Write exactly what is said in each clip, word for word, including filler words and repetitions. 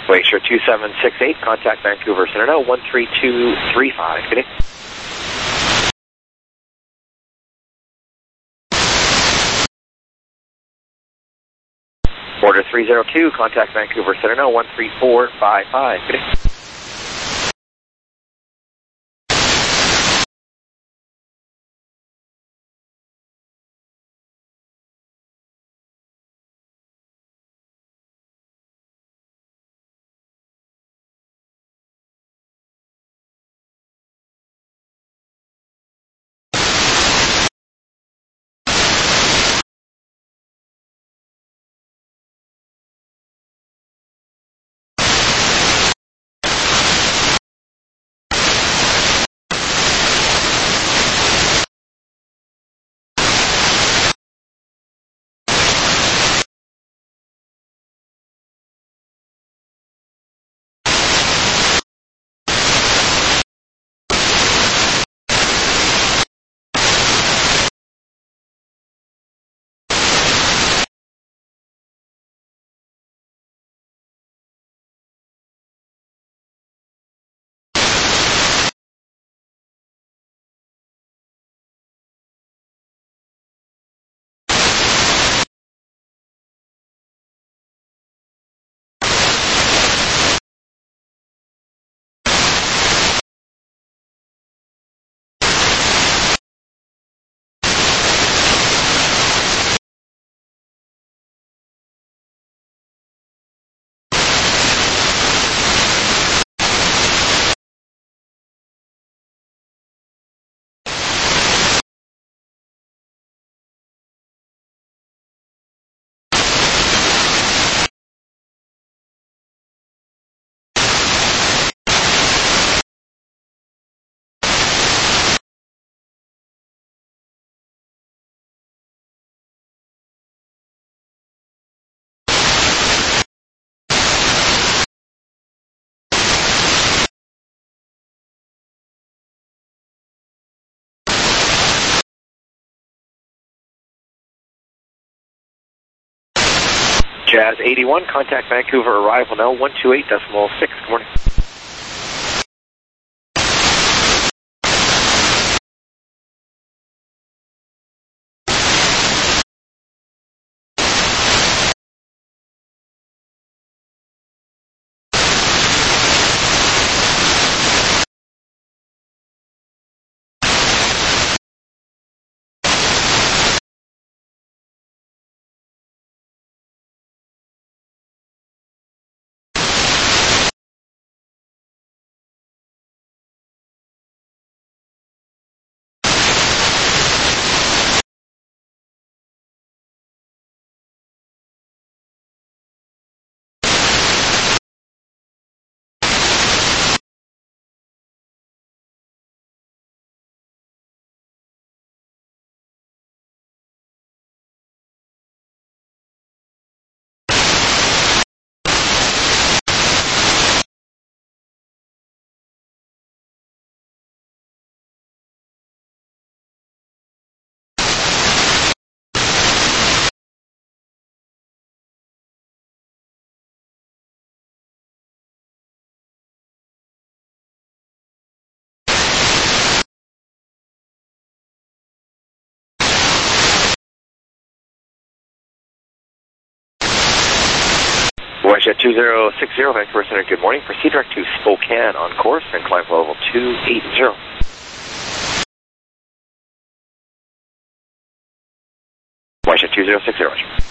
Glacier two seven six eight, contact Vancouver Center, one three two three five. Good day. Order three zero two, contact Vancouver Center, one three four five five. Good day. Jazz eighty-one, contact Vancouver arrival now, one two eight decimal six. Good morning. Westjet two zero six zero, Vancouver Center, good morning. Proceed direct to Spokane on course and climb level two eight zero. Westjet two zero six zero.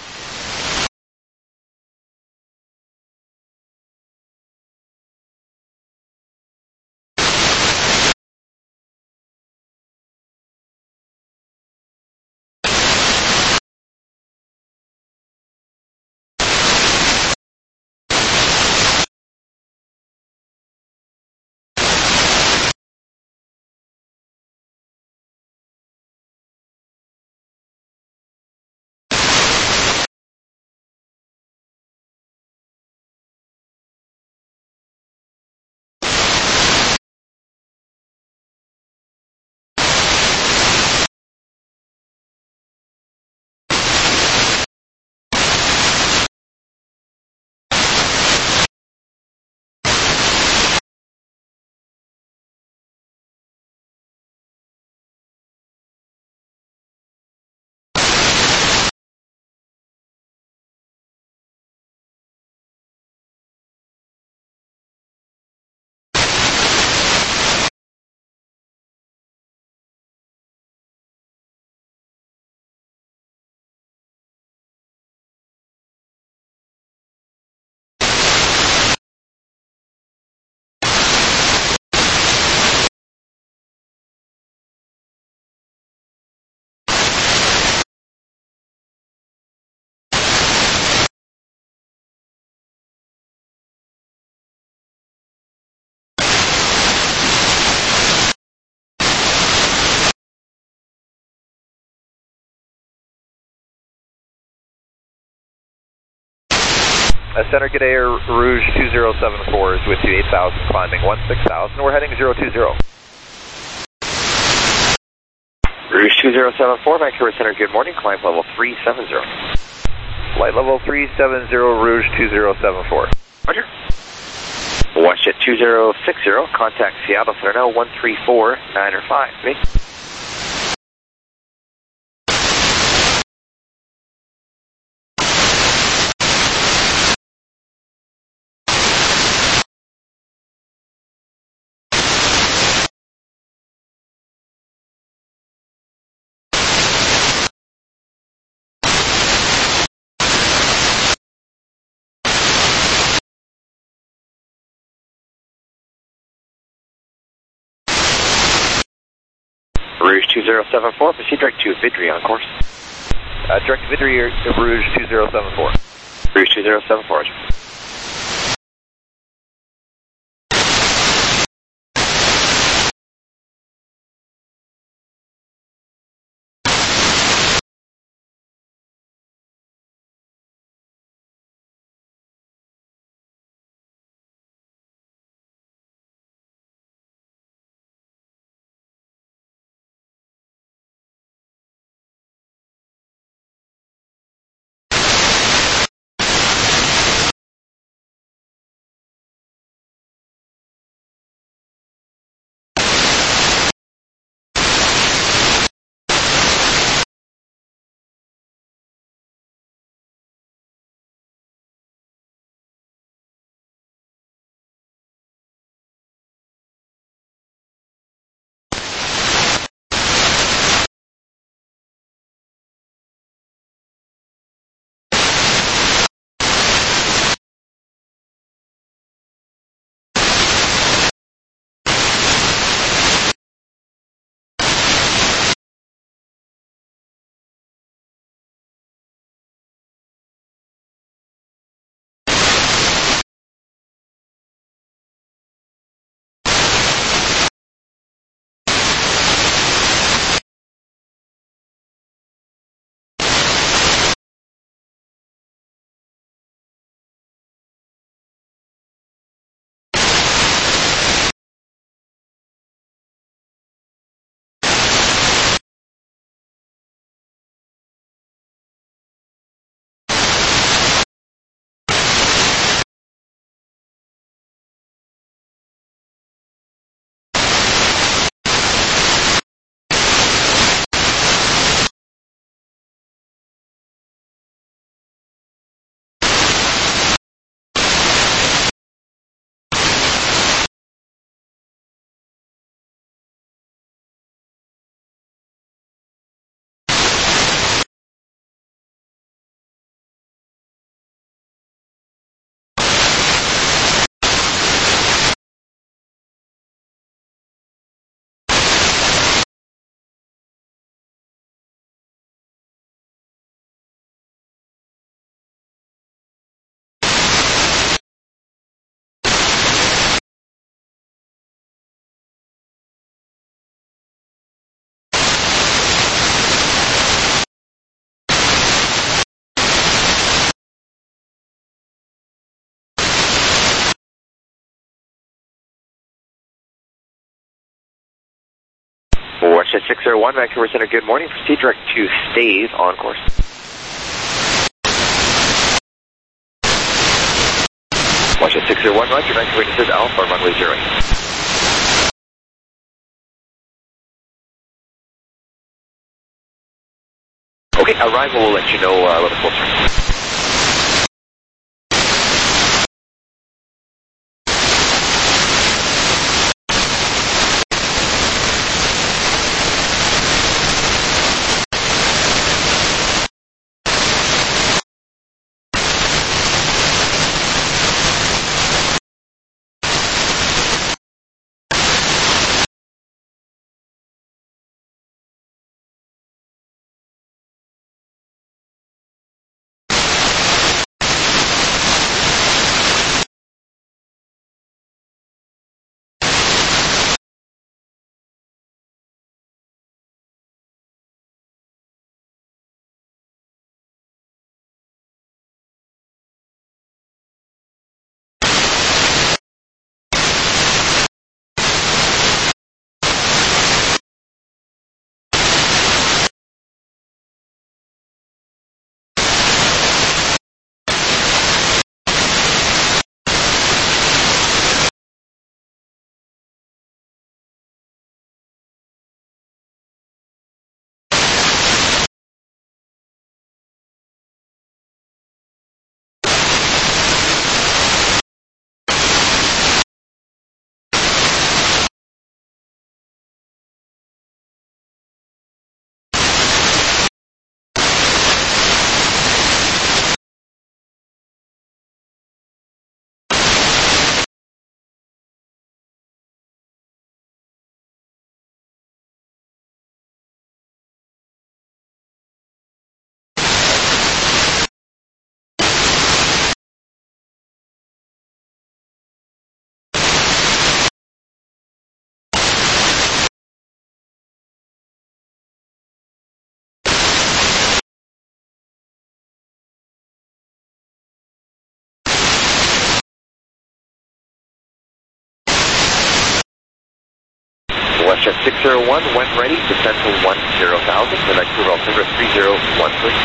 Uh, Center, good day, Rouge two zero seven four is with you, eight thousand, climbing one six thousand. We're heading zero two zero. Rouge two zero seven four, Vancouver Center, good morning, climb level three seven zero. Flight level three seven zero, Rouge two zero seven four. Roger. WestJet two zero six zero, contact Seattle Center now, one three four nine five. Me. Rouge two zero seven four, proceed direct to Vidri on course. Uh, direct to Vidri, Rouge two zero seven four. Rouge two zero seven four. WestJet six zero one, Vancouver Center, good morning. Proceed direct to Stave on course. WestJet six zero one, Roger, Vancouver, this is Alpha, runway zero eight. Okay, arrival will let you know uh, a little closer. WestJet six zero one, when ready, descend to one zero thousand, for Vancouver altimeter three zero one three.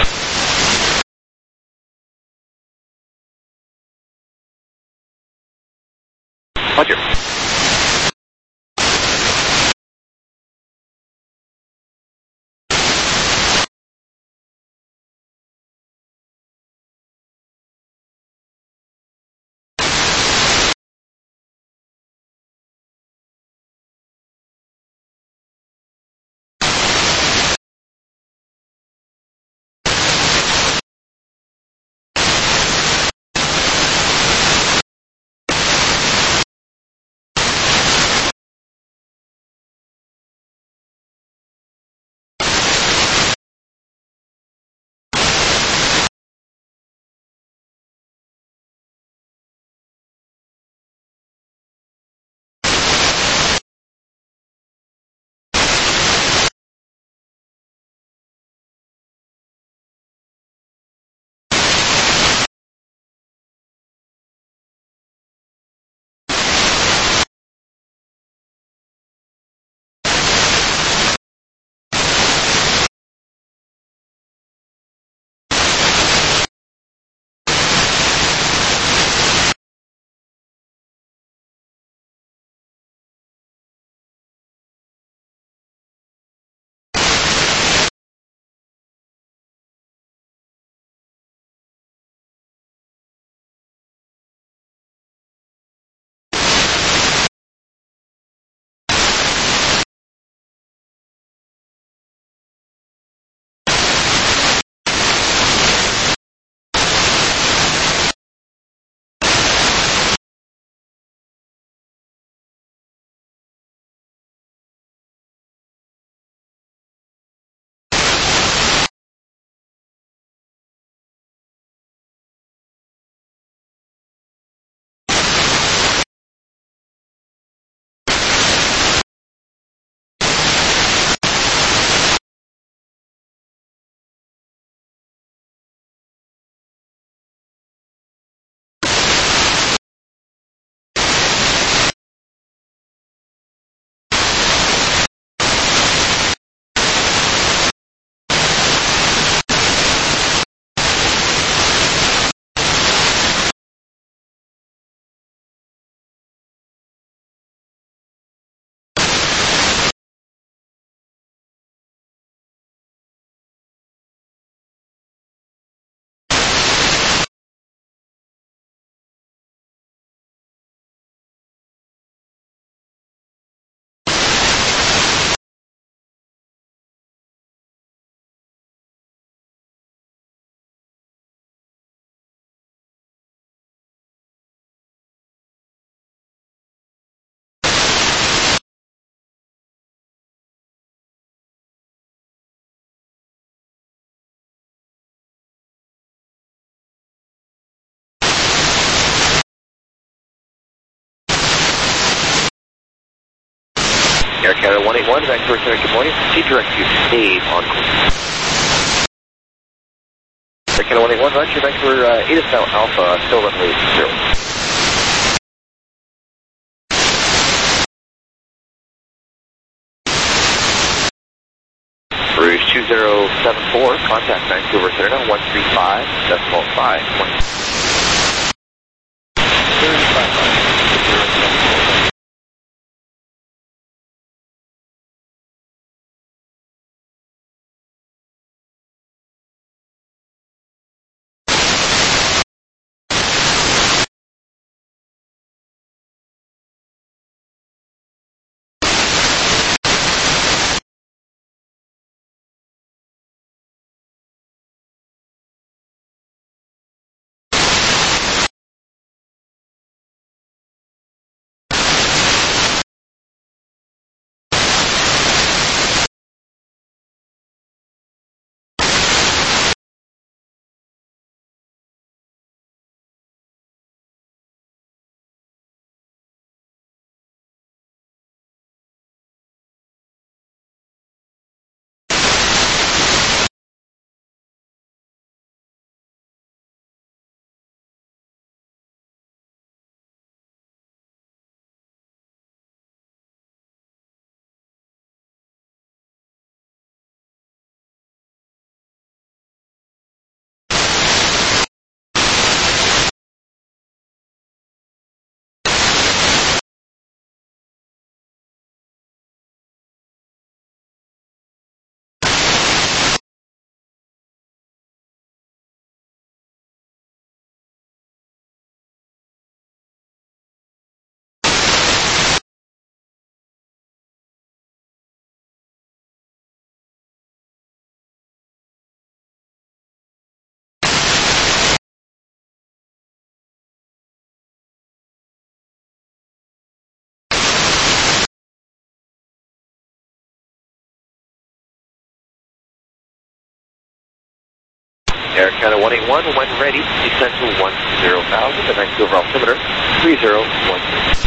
Roger. Air Canada one eight one, Vancouver Center, good morning. Proceed direct to Stave on course. Air Canada one eight one, Roger, Vancouver uh, eight is now Alpha, still runway zero. Rouge two zero seven four, contact Vancouver Center now, one three five, decimal five. Air Canada one eight one, when ready, descend to one zero thousand, the Vancouver altimeter three zero one three.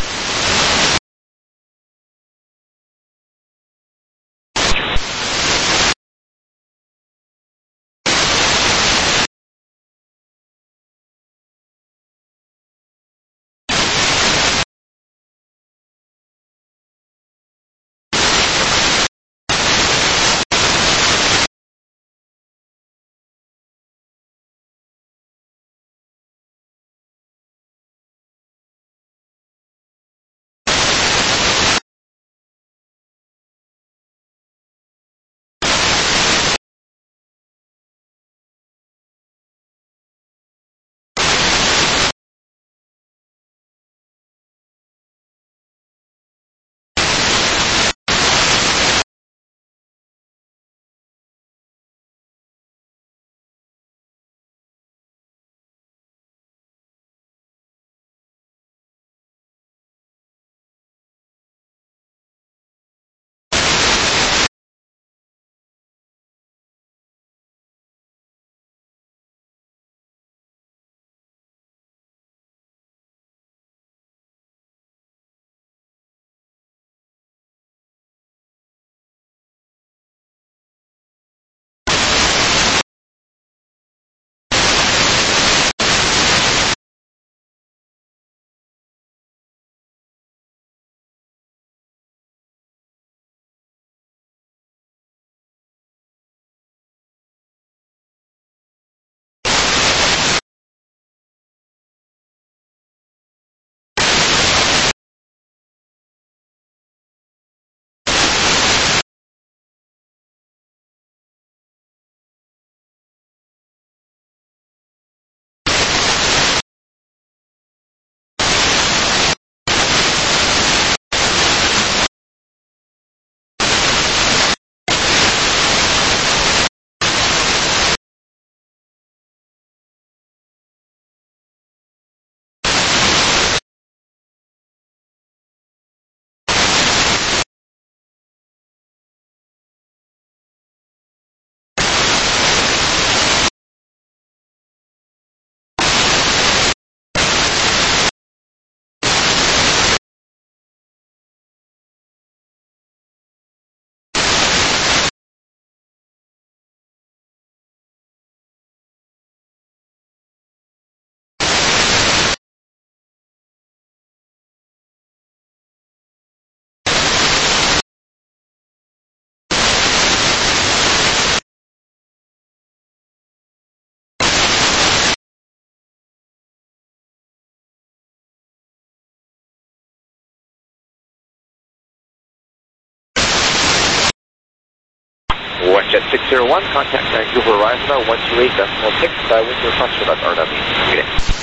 WestJet six zero one, contact Vancouver Horizon one two eight decimal six, uh, with your function about R W. Good day.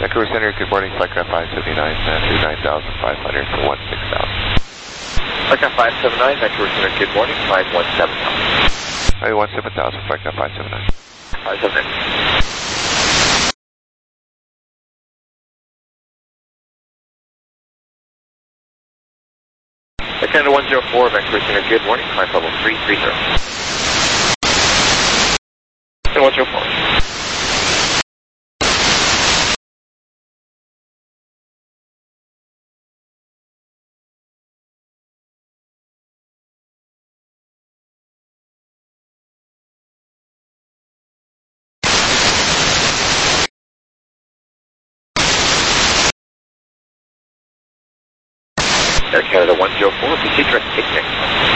Vancouver Center, good morning, Flightcraft five seventy-nine, Master nine thousand five hundred for one six thousand. Flightcraft five seventy-nine, Vancouver Center, good morning, five one seven thousand. Hi, one seven thousand, Flightcraft five seventy-nine. five seventy-nine. Flight Canada one zero four, Vancouver Center, good morning, climb level three three zero. And one zero four. Air Canada one zero four, proceed direct to X.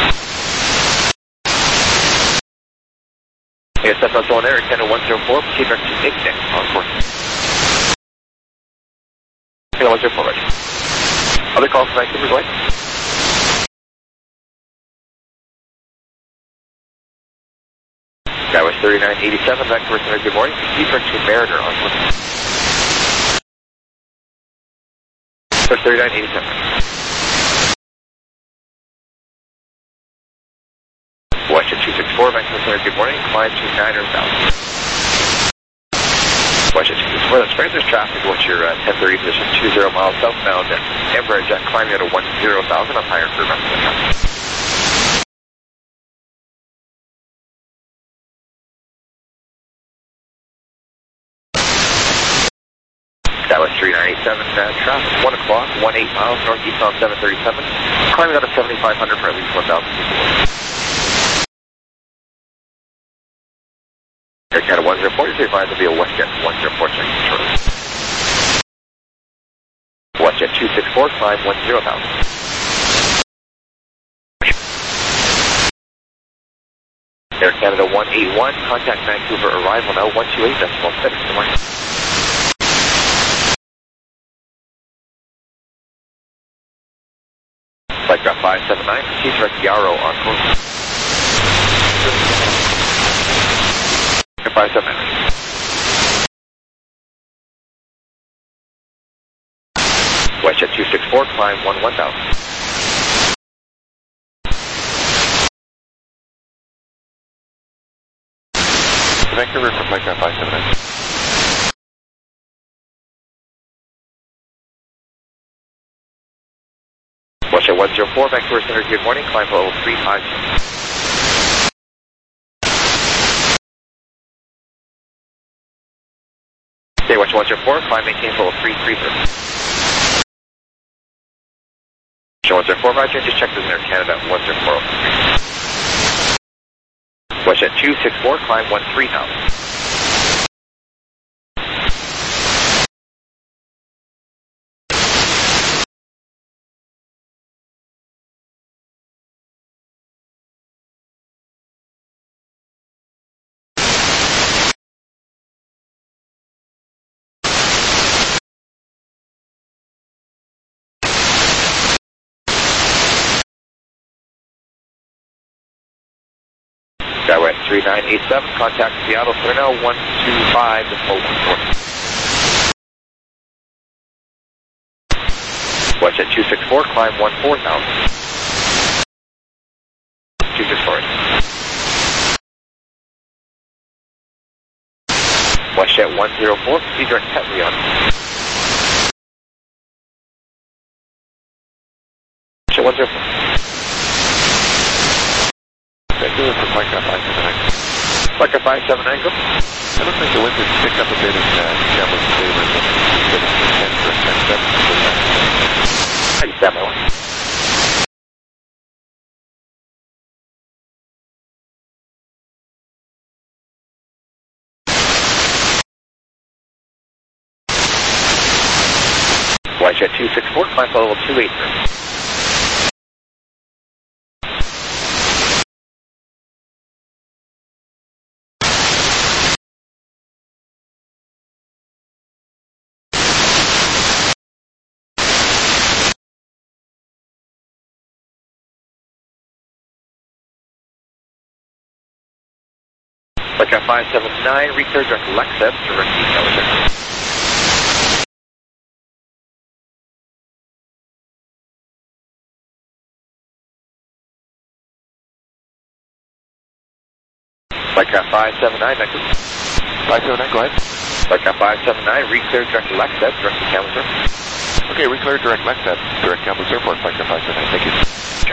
Yes, that's also on Air Canada one zero four, proceed direct to X on course. Canada one zero four, ready. Other calls from Vancouver, go ahead. Skywest thirty-nine eighty-seven, Vancouver Center, good morning, proceed direct to Mariner on course. Skywest thirty-nine eighty-seven. Westjet two six four, Vancouver Center, good morning, climb to niner thousand. Westjet two six four, that's right, there's traffic. Watch your uh, ten thirty position, two zero miles southbound, Embraer jet climbing out of one zero thousand, up higher for rest of the traffic. Skywest three nine eight seven, uh, traffic, one o'clock, one eight miles, northeast on seven thirty-seven, climbing out of seventy-five hundred for at least one thousand people. Air Canada one zero four, you're advised to be a Westjet one zero four, check control. Westjet two six four, climb one zero thousand. Air Canada one eight one, contact Vancouver arrival now, one two eight decimal six, good morning. Flightcraft five seventy-nine, proceed direct Yarrow on course. five seventy-nine. Westjet two six four, climb one one thousand. Vancouver for Flightcraft five seventy-nine. Westjet one zero four, Vancouver Center, good morning, climb level three five zero. Okay, Westjet one zero four, climb maintain level three three zero. Westjet one zero four, Roger, just check this in Air Canada one zero four. Westjet two six four, climb one three thousand. Skywest three nine eight seven, contact Seattle Center now, one two five, the full one four. Westjet two six four, climb one four thousand. two six four. Westjet one zero four, proceed direct Tetley on. Westjet one zero four. Vancouver for Flightcraft five seventy-nine. Flightcraft five seventy-nine, go. It looks like the wind has picked up a bit in uh, Cambridge favor. ten for ten seven percent. I just got my one. Westjet two six four, climb level two eight zero. Flightcraft five seventy-nine, reclear direct Lexus, direct East Elgin. Flightcraft five seven nine, Vancouver. five seven nine, go ahead. Flightcraft five seven nine, re-cleared direct to Lexus, direct to Kamloops Airport. Okay, re-cleared direct Lexus, direct Kamloops Airport, Flightcraft five seven nine, thank you.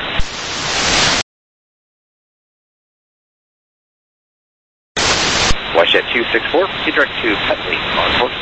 WestJet two six four, proceed direct to Petley, on course.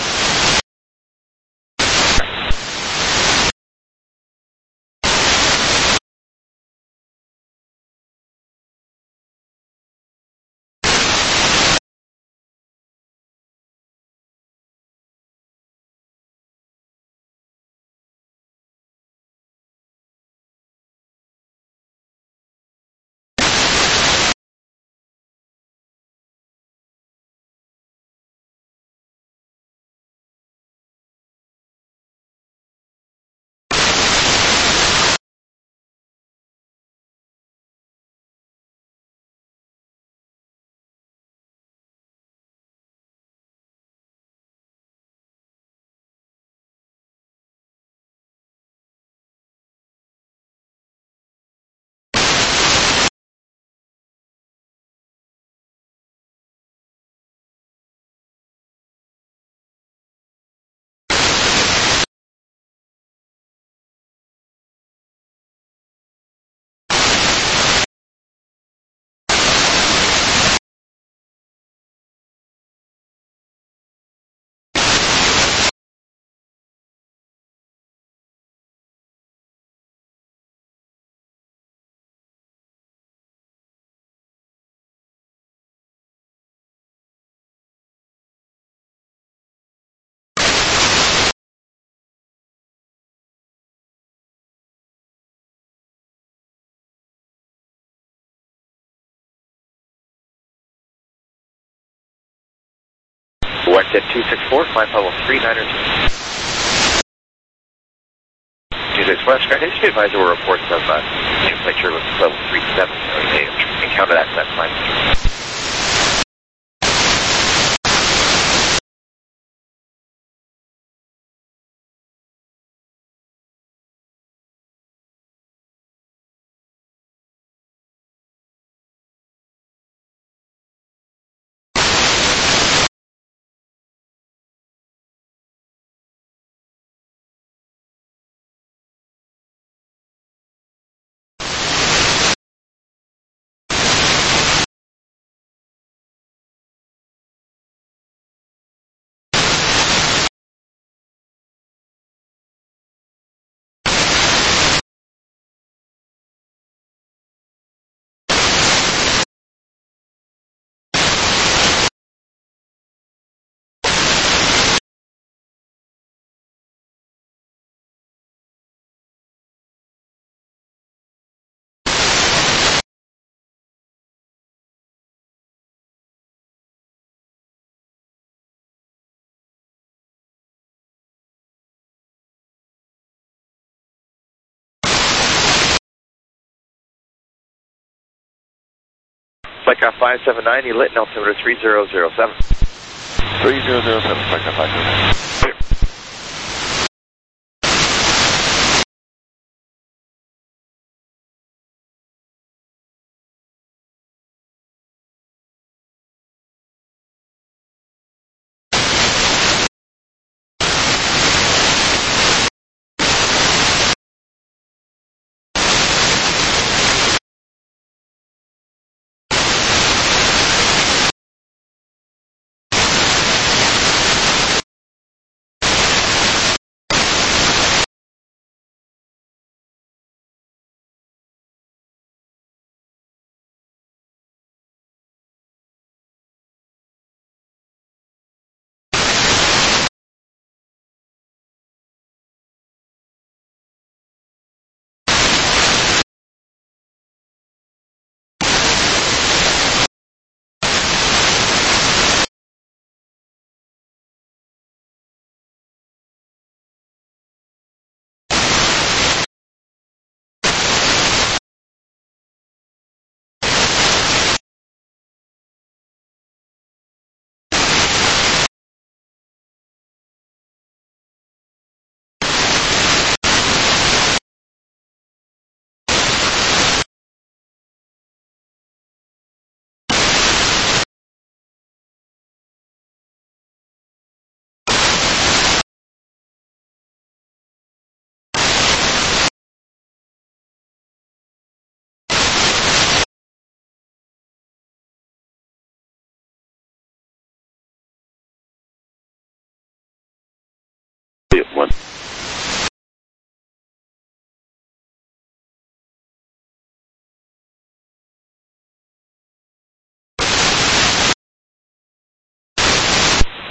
WestJet two six four, climb level three nine two. two six four, Scratch Industry Advisor will report some uh, temperature with level three seven. Okay, encounter that set climb. Flightcraft five seven nine, you lit in altimeter three zero zero seven. three zero zero seven, Flightcraft five seven nine.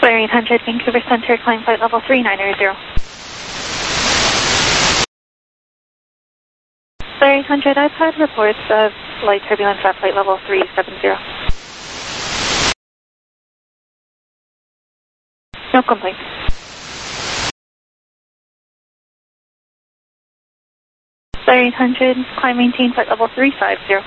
Flyer eight hundred, Vancouver Center, climb flight level three nine zero. Flyer eight hundred, I've had reports of light turbulence at flight level three seven zero. No complaints. Flyer eight hundred, climb maintain flight level three five zero.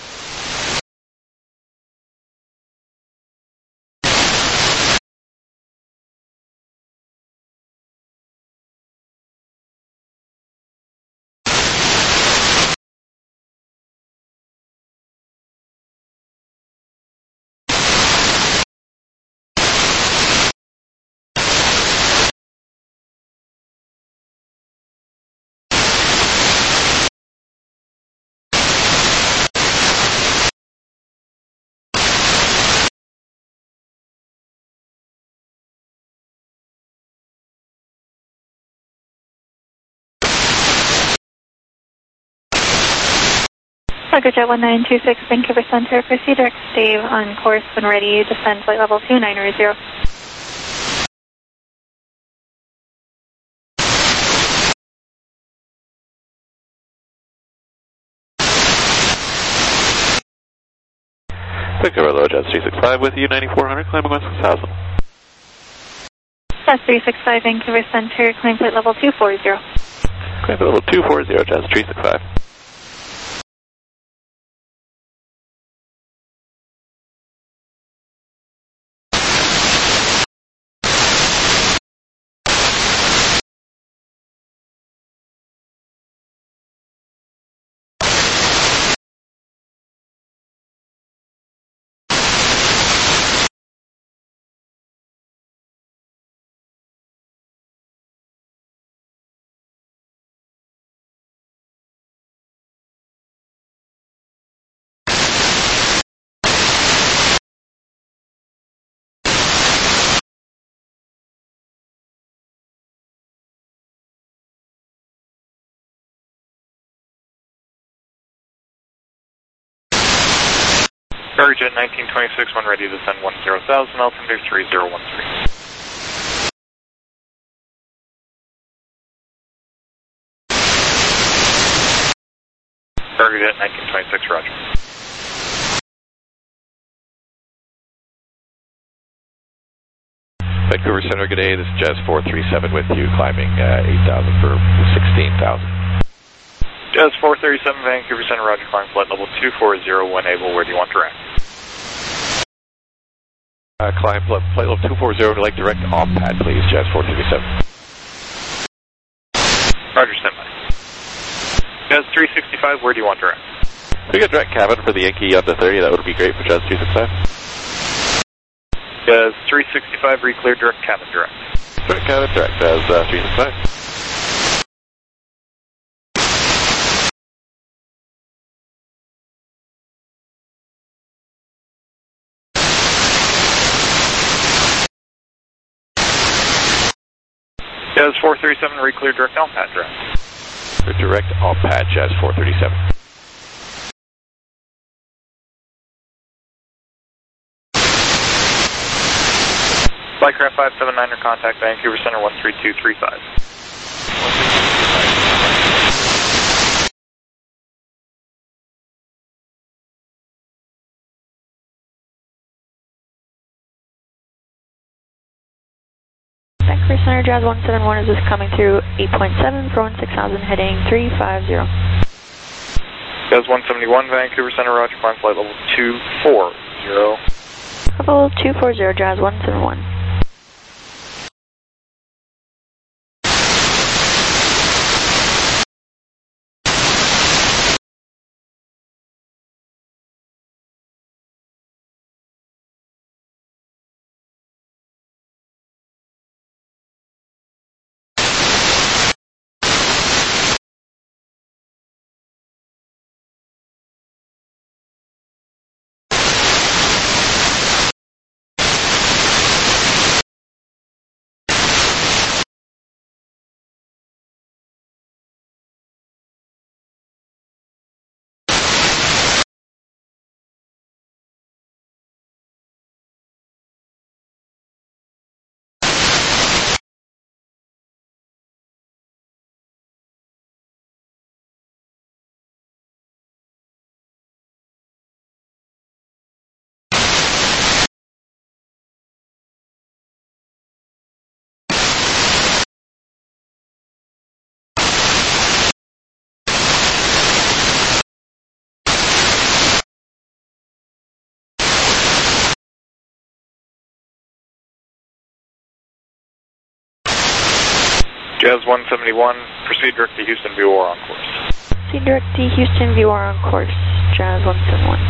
Tigerjet one nine two six, Vancouver Center, proceed direct stave on course when ready, descend flight level two nine zero. Vancouver Low Jets three six five with you, ninety-four hundred, climbing one six thousand. Jets three six five, Vancouver Center, climb flight level two four zero. Climb flight level two four zero, Jets three six five. Tigerjet nineteen twenty-six, when ready to descend one zero thousand, altimeter three zero one three. Tigerjet nineteen twenty-six, roger. Vancouver Center, good day, this is Jazz four three seven with you, climbing uh, eight thousand for sixteen thousand. Jazz four thirty-seven, Vancouver Center, roger, climb flight level two four zero, when able, where do you want direct? Uh, climb flight level two four zero, like direct off pad, please, Jazz four thirty-seven. Roger, standby. Jazz three sixty-five, where do you want direct? If we get direct cabin for the Yankee on the thirty, that would be great for Jazz three six five. Jazz three sixty-five, re-clear direct cabin direct. Direct cabin, direct, Jazz uh, three six five. Jazz four thirty-seven, re-clear direct on pad direct. Direct off pad, Jazz four thirty-seven. Flightcraft five seven nine, contact Vancouver Center one three two three five. Vancouver Center, Jazz one seven one, is this coming through eight point seven for one six thousand, heading three five zero. Jazz one seventy-one, Vancouver Center, roger, climb flight level two four zero. Level two four zero, Jazz one seven one. Jazz one seventy-one, proceed direct to Houston, V O R on course. Proceed direct to Houston, V O R on course, Jazz one seventy-one.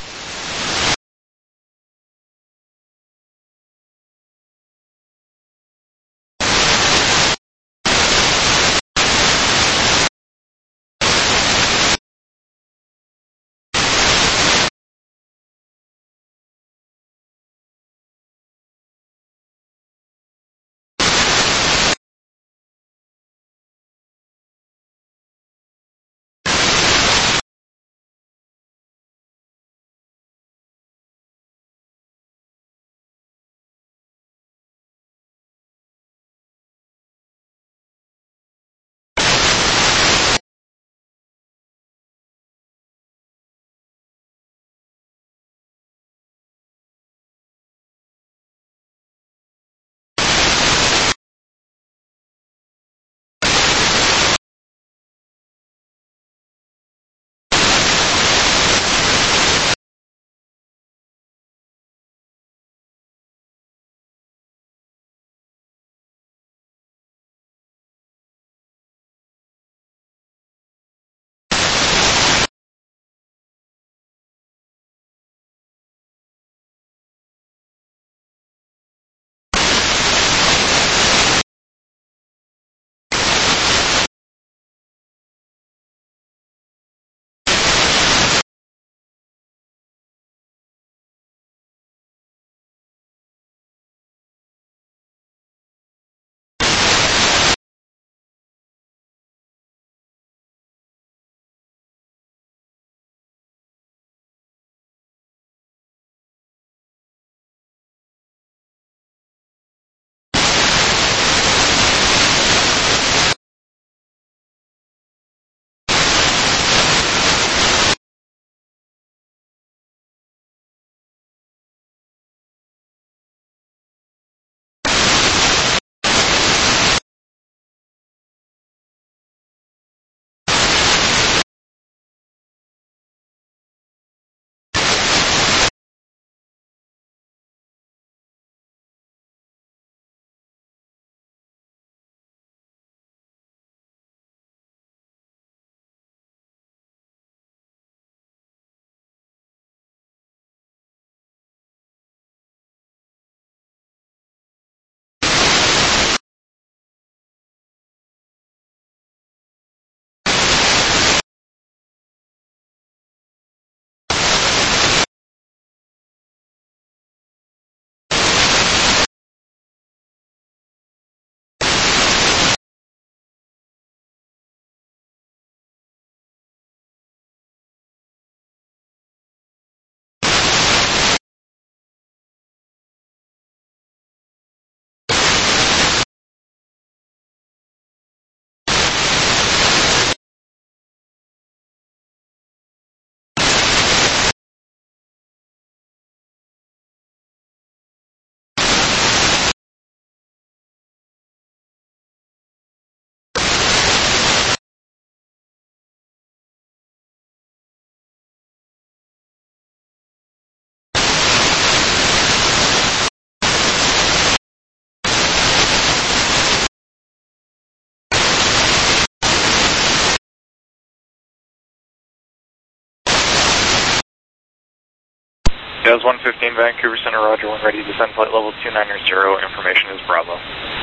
Jazz one fifteen, Vancouver Center, Roger, when ready, descend flight level two nine zero, information is Bravo.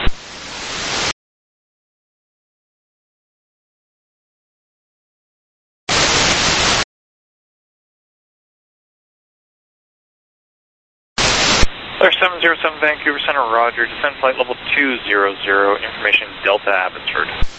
Clear seven zero seven, Vancouver Center, Roger, descend flight level two zero zero, information Delta Abbotsford.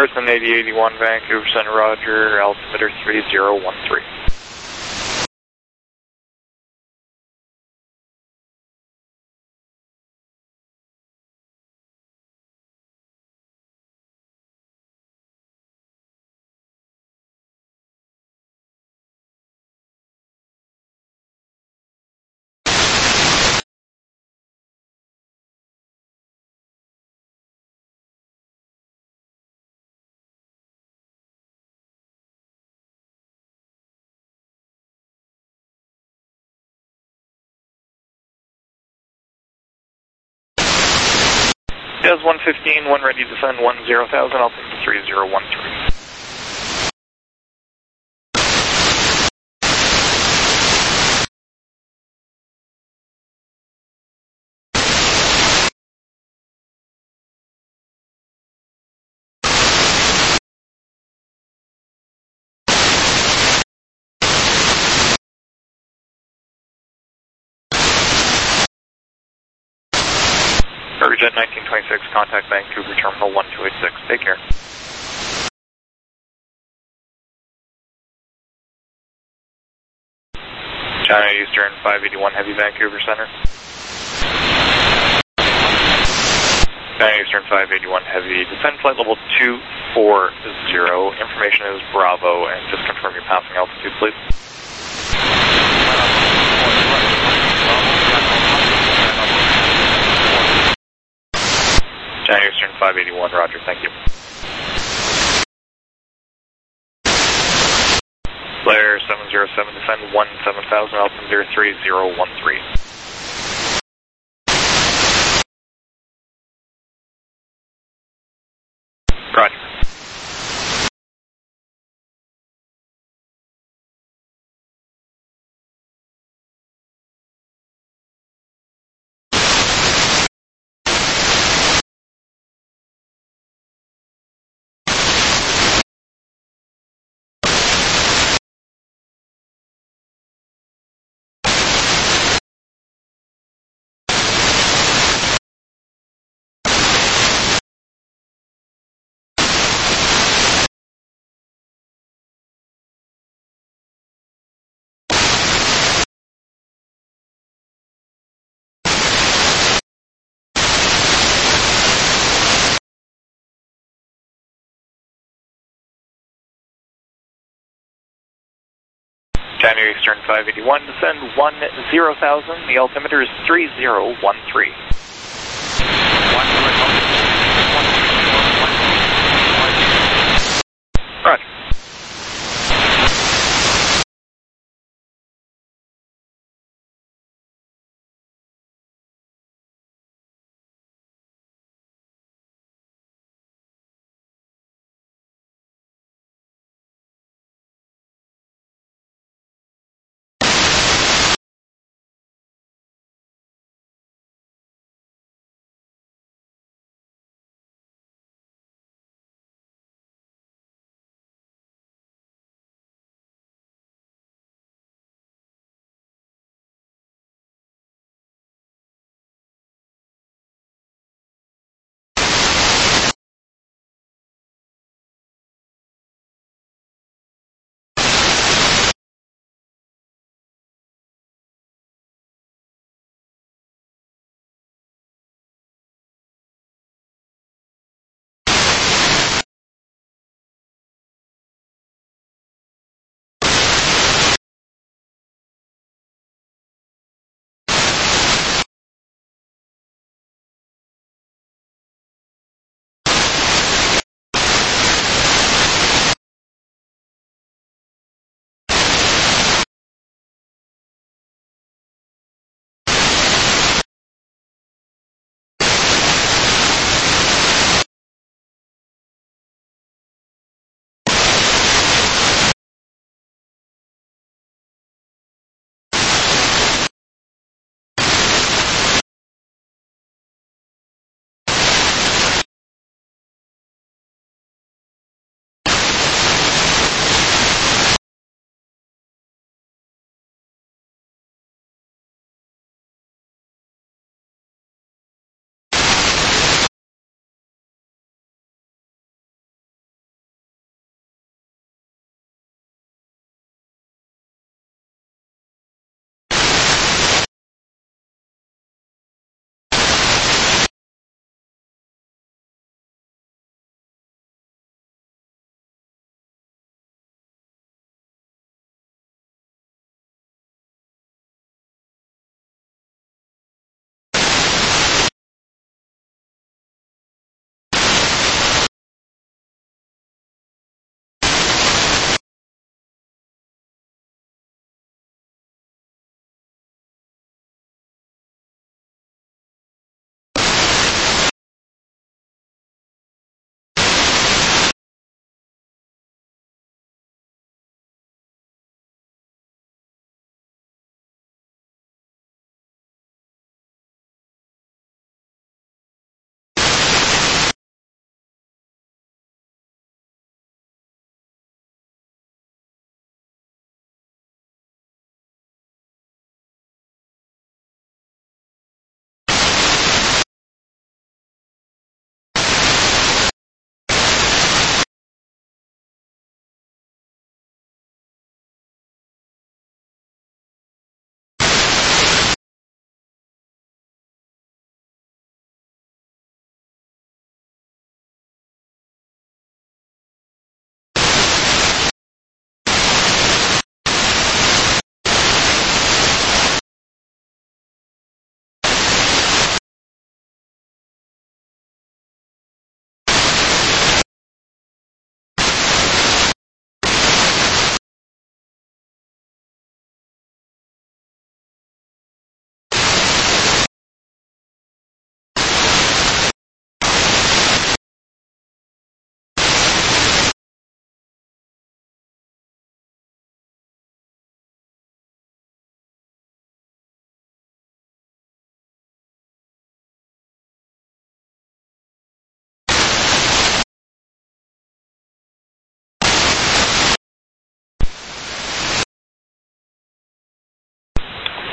Person eighty eighty-one, Vancouver Center, Roger, altimeter three zero one three. Jazz one fifteen, one ready to descend one zero thousand, altimeter three zero one three. Jet nineteen twenty-six, contact Vancouver Terminal one two eight six. Take care. China Eastern five eighty-one, Heavy Vancouver Center. China Eastern five eighty-one, Heavy. Descend flight level two four zero. Information is Bravo, and just confirm your passing altitude, please. China Eastern five eighty-one, Roger, thank you. Blair seven zero seven, descend one seven thousand, altimeter three zero one three. Roger. China Eastern five eighty-one, descend one zero thousand, the altimeter is three zero one three. Roger.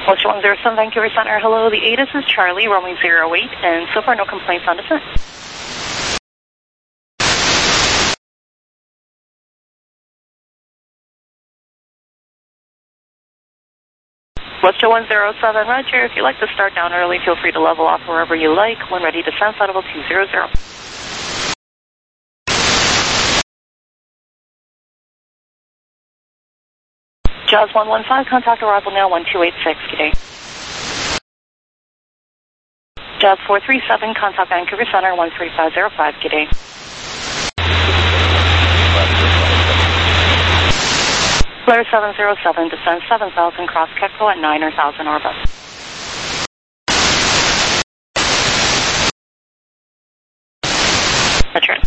West one zero seven, Vancouver Center. Hello, the A T I S is Charlie, roaming zero eight, and so far no complaints on descent. West one zero seven, Roger. If you'd like to start down early, feel free to level off wherever you like. When ready, descent, flight level two zero zero. Jaws one one five, contact arrival now one two eight six, good day. Jaws four three seven, contact Vancouver Center one three five zero five, good day. Flare seven zero seven, descend seven thousand, cross Kekko at nine thousand orbit. Return.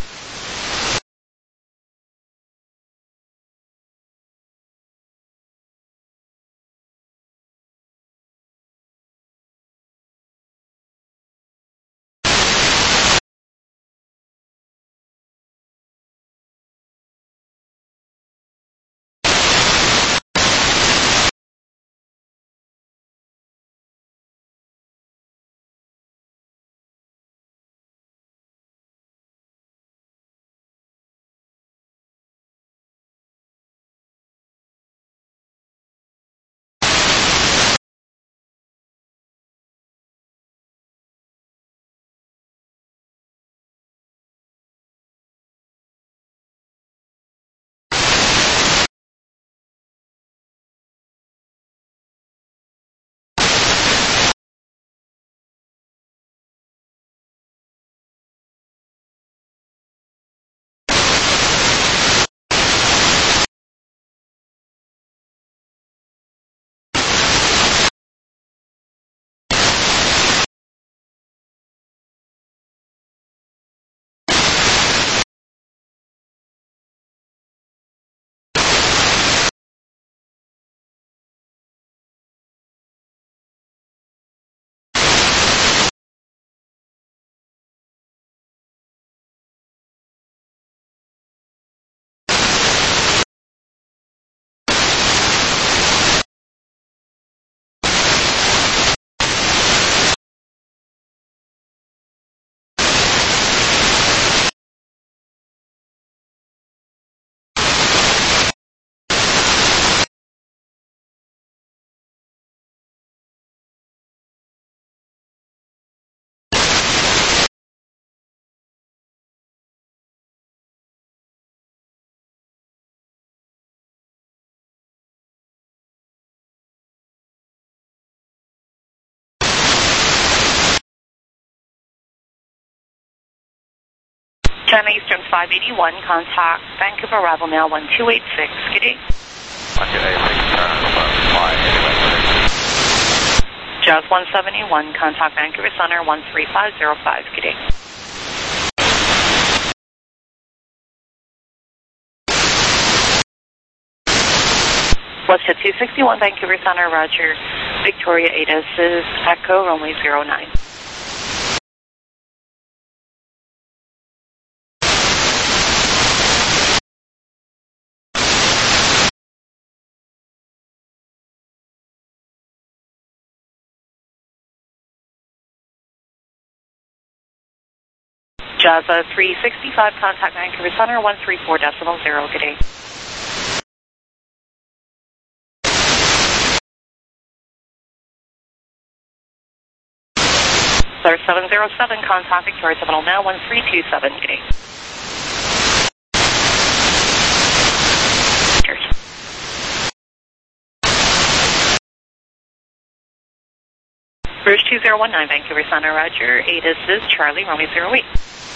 China Eastern five eighty-one, contact Vancouver arrival now one two eight six, good day. one two eight six, turn fly, anyway. Jaws one seventy-one, contact Vancouver Center one three five zero five, good day. West two sixty-one, Vancouver Center, Roger. Victoria A T I S is Echo, runway zero nine. Jazza three sixty-five, contact Vancouver Center one three four decimal zero, good day. Flare seven zero seven, contact Victoria Terminal now one three two seven, good day. Cheers. Rouge two zero one nine, Vancouver Center, Roger. A T I S is Charlie, Romeo zero eight.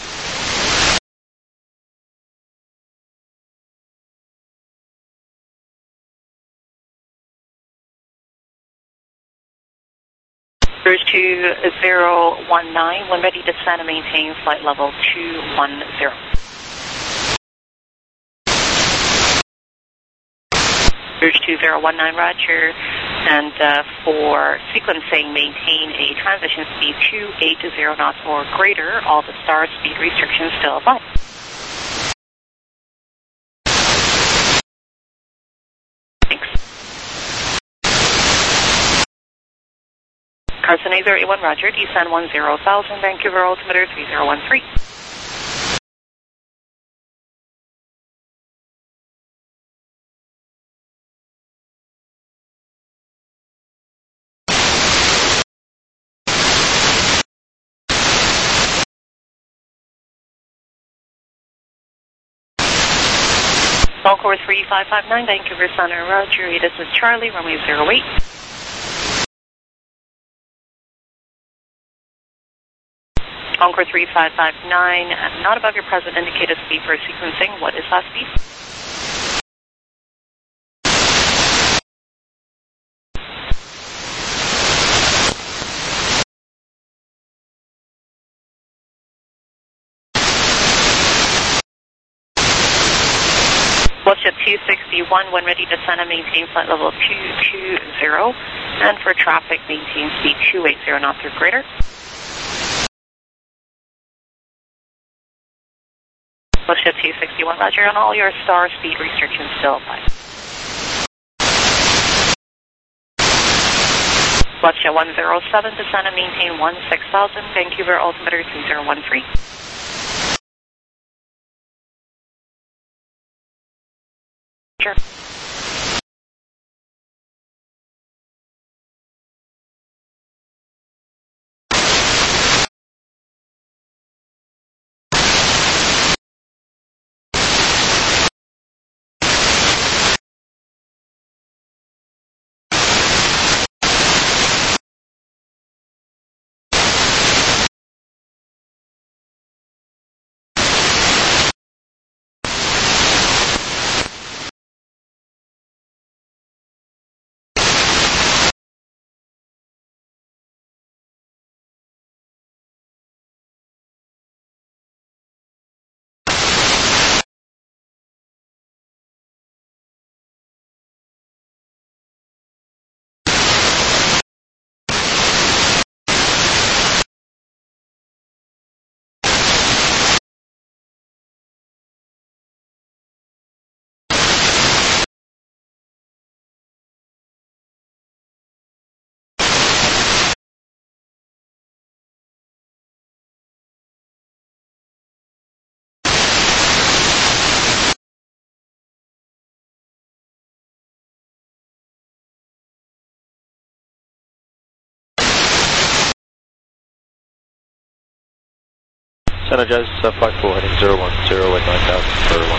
Rouge two zero one nine, when ready, descend and maintain flight level two one zero. Rouge two zero one nine, Roger. And uh, for sequencing, maintain a transition speed two eight zero knots or greater. All the star speed restrictions still apply. Carson eight zero eight one, roger, descend one zero thousand, Vancouver altimeter three zero one three. Concourse three five five nine, Vancouver Center, roger, this is Charlie, runway zero eight. Concourse three five five nine, not above your present indicated speed for sequencing. What is that speed? Bullshit two sixty-one, when ready, descend and maintain flight level two two zero. And for traffic, maintain speed two eighty knots or greater. Bullshit two sixty-one, roger, and all your star speed restrictions still apply. Bullshit one zero seven, descend and maintain one six thousand, Vancouver altimeter three zero one three. Sure. San Jose uh, five four heading zero one zero at nine thousand for one.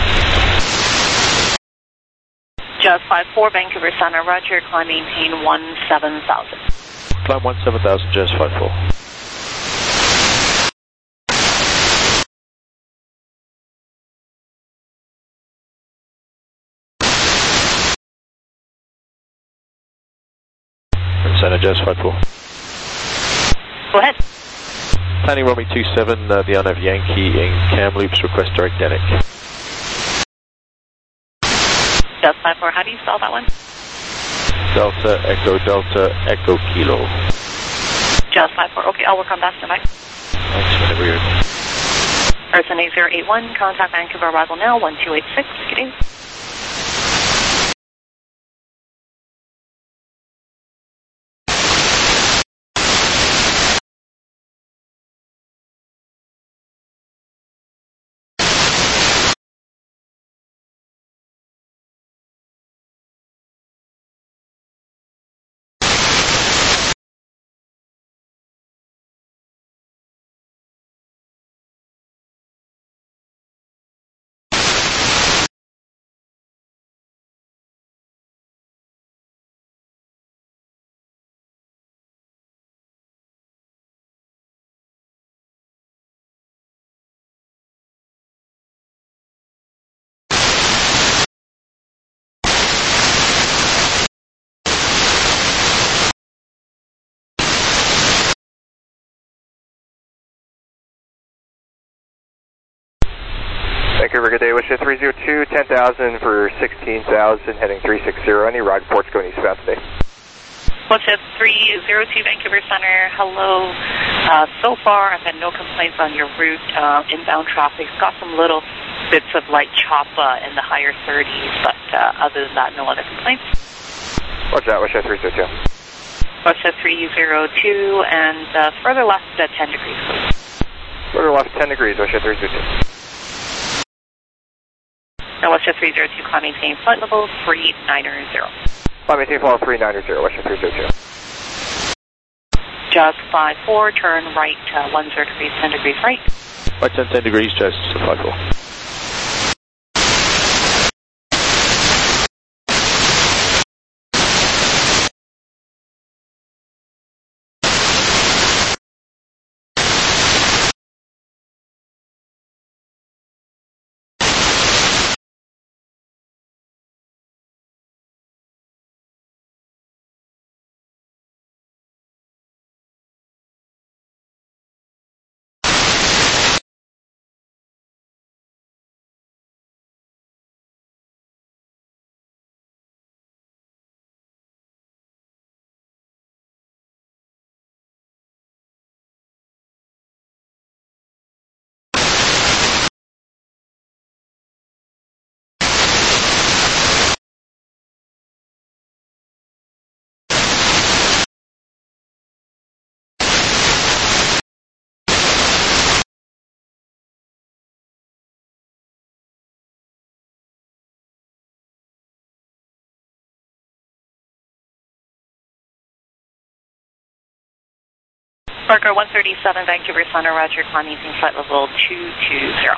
Jazz five four, Vancouver Center, roger, climb maintain one seven thousand. Climb one seven thousand, Jazz five four. San Jose five four. Go ahead. Planning runway two seven, uh, the I N A V Yankee in Kamloops, request direct Danik. Just five four, how do you spell that one? Delta Echo Delta Echo Kilo. Just five four, okay, I'll work on that tonight. Thanks, whenever you're ready. Person eight zero eight one, contact Vancouver arrival now, one two eight six, good evening. Vancouver, good day. Wish you three zero two, ten thousand for sixteen thousand, heading three six zero. Any ride reports going eastbound today? What's it, three zero two Vancouver Center, hello. Uh, so far, I've had no complaints on your route. Uh, inbound traffic's got some little bits of light chop uh, in the higher thirties, but uh, other than that, no other complaints. Watch that, wish you three zero two. West at three zero two, and uh, further left at ten degrees, please. Further left ten degrees, West at three zero two. Now West at three zero two, climb maintain flight level three nine zero. Climb maintain flight level three nine zero, West at three zero two. Just five four, turn right uh, one zero degrees, ten degrees right. Right ten, ten degrees, just five four. Parker one thirty-seven, Vancouver Center, roger, climb maintain flight level two two zero.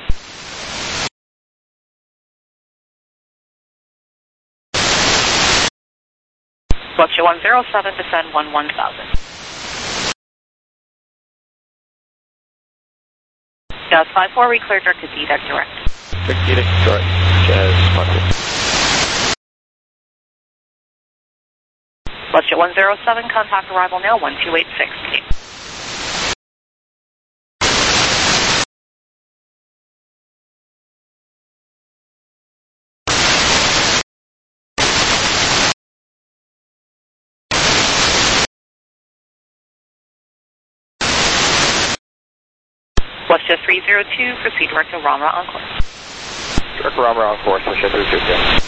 Fluxia one zero seven, descend one one thousand. Gas five four, we clear direct to D deck direct. Direct D deck direct, just five four. Fluxia one zero seven, contact arrival now one two eight six. Westjet three zero two, proceed direct to Ramra on course. Direct to Ramra on course, Westjet three zero two.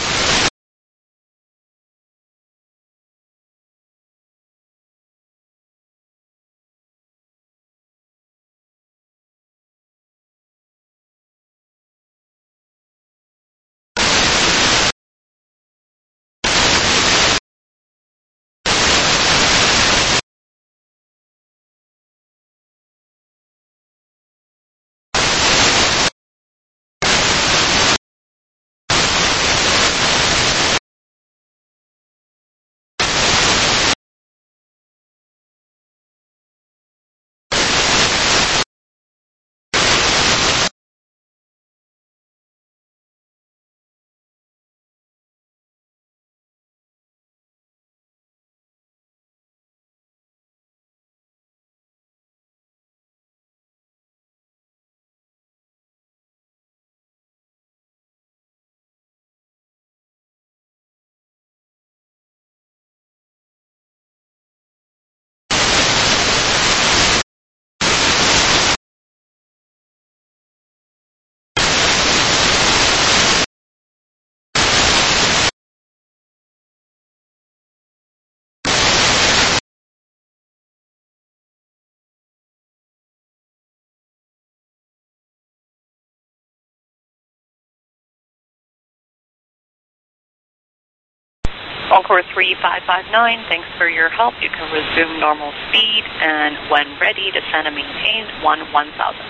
Encore three five five nine, thanks for your help. You can resume normal speed, and when ready, descend and maintain one one thousand.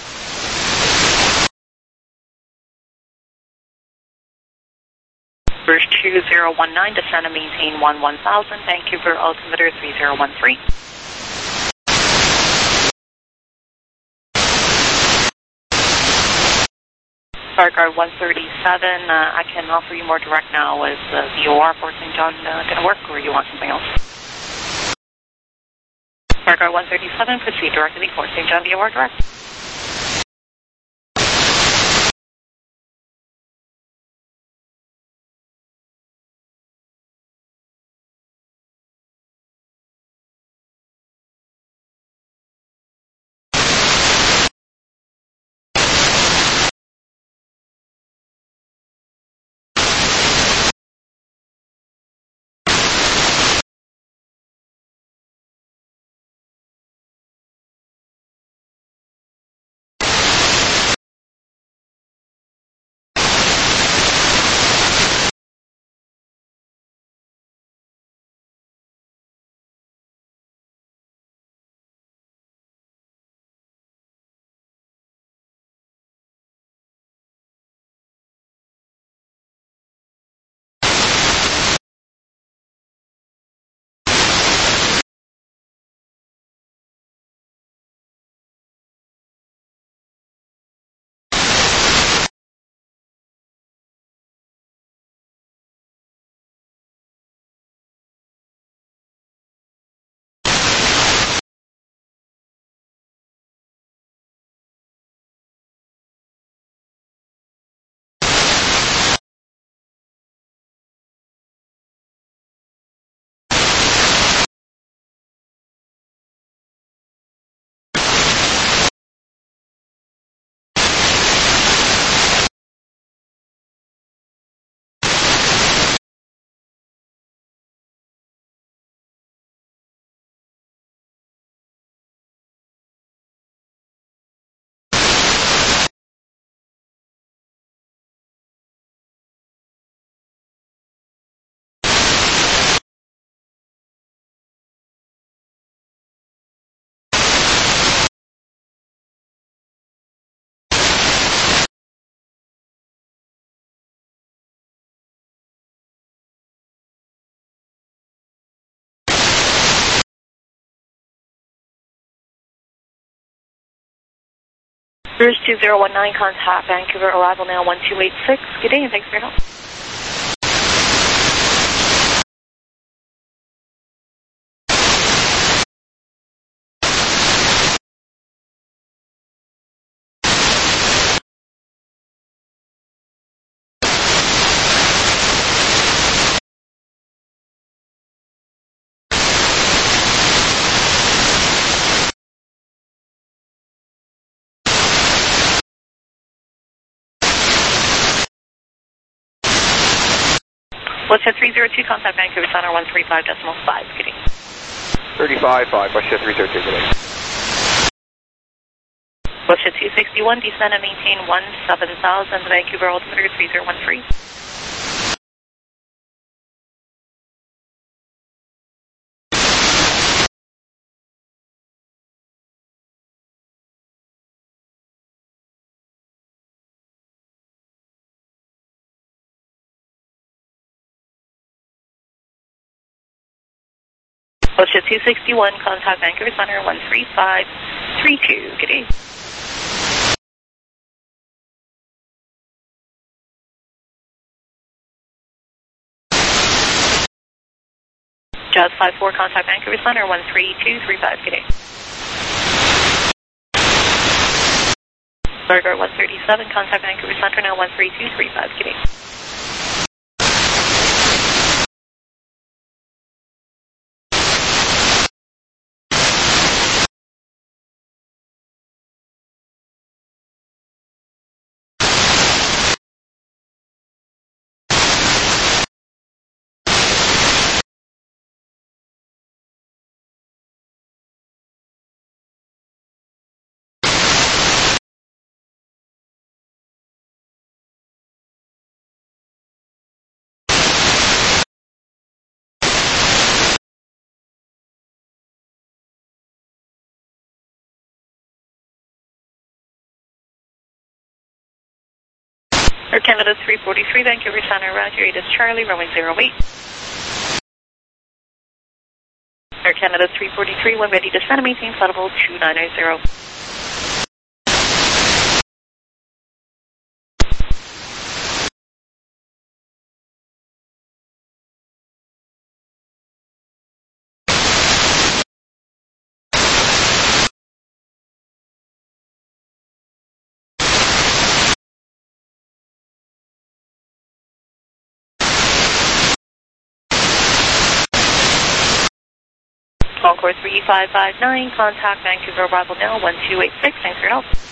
Bridge two zero one nine, descend and maintain one one thousand. Vancouver altimeter three zero one three. Starguard one thirty-seven, uh, I can offer you more direct now. Is uh, the O R for Saint John uh, going to work, or you want something else? Starguard one thirty-seven, proceed directly for Saint John V O R direct. Rouge two zero one nine, contact Vancouver, arrival now one two eight six. Good day and thanks for your help. Westjet three zero two, contact Vancouver Center one three five decimal five. Good day. thirty-five five, Westjet three zero two, good day. Westjet two sixty-one, descend and maintain one seven thousand, Vancouver altimeter three zero one three. Westjet two sixty-one, contact Vancouver Center one three five three two. Good day. Jazz five four, contact Vancouver Center one three two three five. Good day. Burger one thirty-seven, contact Vancouver Center now one three two three five. Good day. Air Canada three forty-three, Vancouver Center, Roger, eight is Charlie, runway zero eight. Air Canada three forty-three, when ready to descend and maintain flight level two nine zero. Concord three five five nine, contact Vancouver, arrival now one two eight six. Thanks for your help.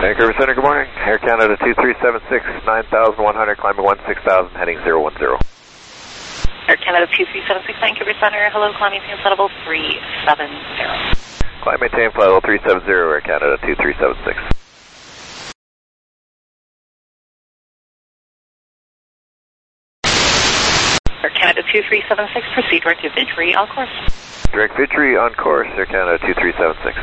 Vancouver Center, good morning. Air Canada two three seven six, nine thousand one hundred, climbing one six thousand, heading zero one zero. Air Canada two three seven six, Vancouver Center, hello, climb maintain flight level three seven zero. Climb maintain flight level three seven zero, Air Canada two three seven six. Air Canada two three seven six, proceed direct to Vidri, on course. Direct Vidri on course, Air Canada two three seven six.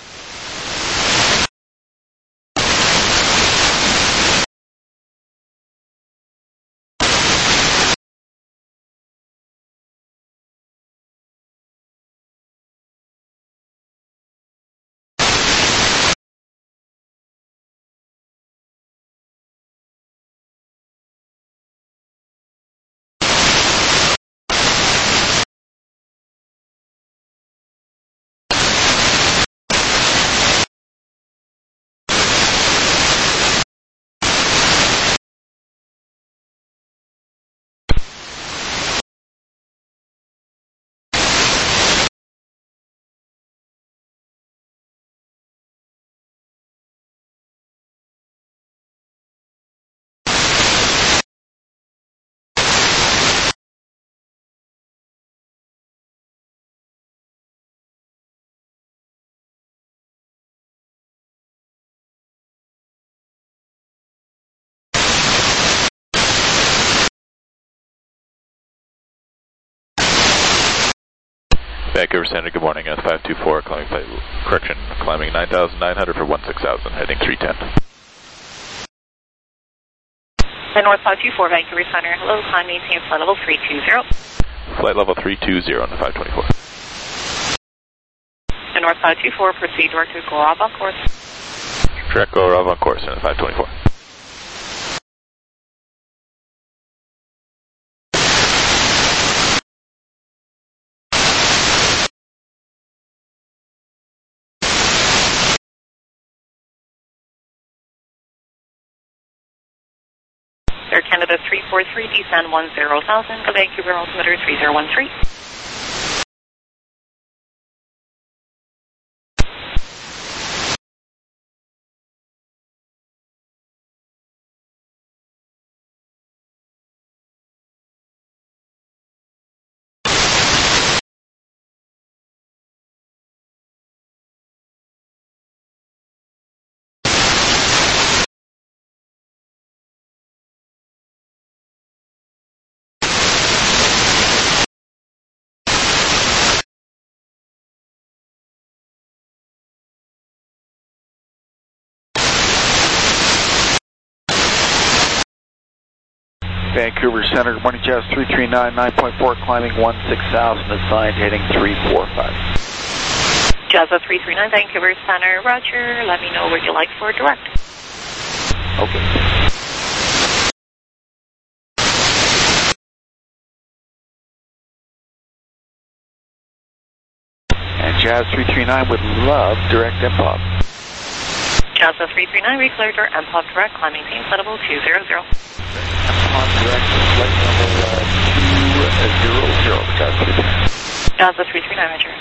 Vancouver Center, good morning, S five two four, climbing flight, correction, climbing nine thousand nine hundred for one six thousand, heading three ten. The North five two four, Vancouver Center, hello, climb maintain flight level three two zero. Flight level three two zero on the five twenty-four. The North five two four, proceed direct to Gaurav on course. Direct Gaurav on course on the five twenty-four. Air Canada three four three, descend one zero thousand, to Vancouver altimeter three zero one three. Vancouver Center, good morning, Jazz three three nine, nine point four, climbing one six thousand, assigned heading three four five. Jazz three three nine, Vancouver Center, roger, let me know where you like for direct. Okay. And Jazz three three nine would love direct M P O P. Jazz three three nine, recleared your M P O P direct, climb maintain flight level two zero zero. On direct, flight level uh, two zero zero, Jazz three three nine. Jazz three three nine, roger.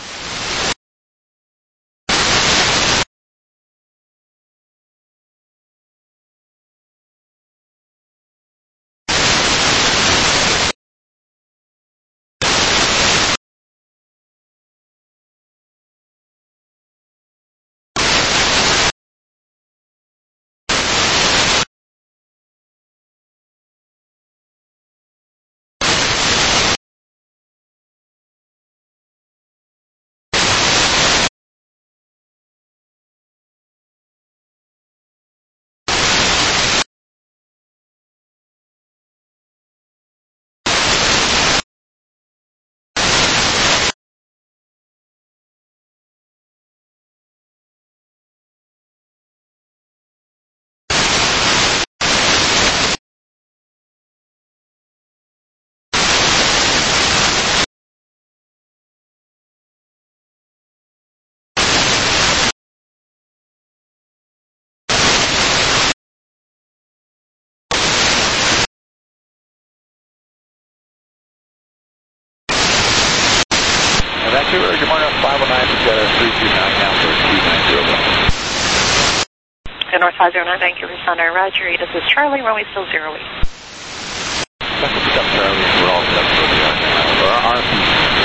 Vancouver, good morning, five oh nine, Jazz three two nine, now for two nine zero. North five zero nine, Vancouver Center, Roger, this is Charlie, runway still zero eight. That's a step, Charlie. We're all set for the or R P.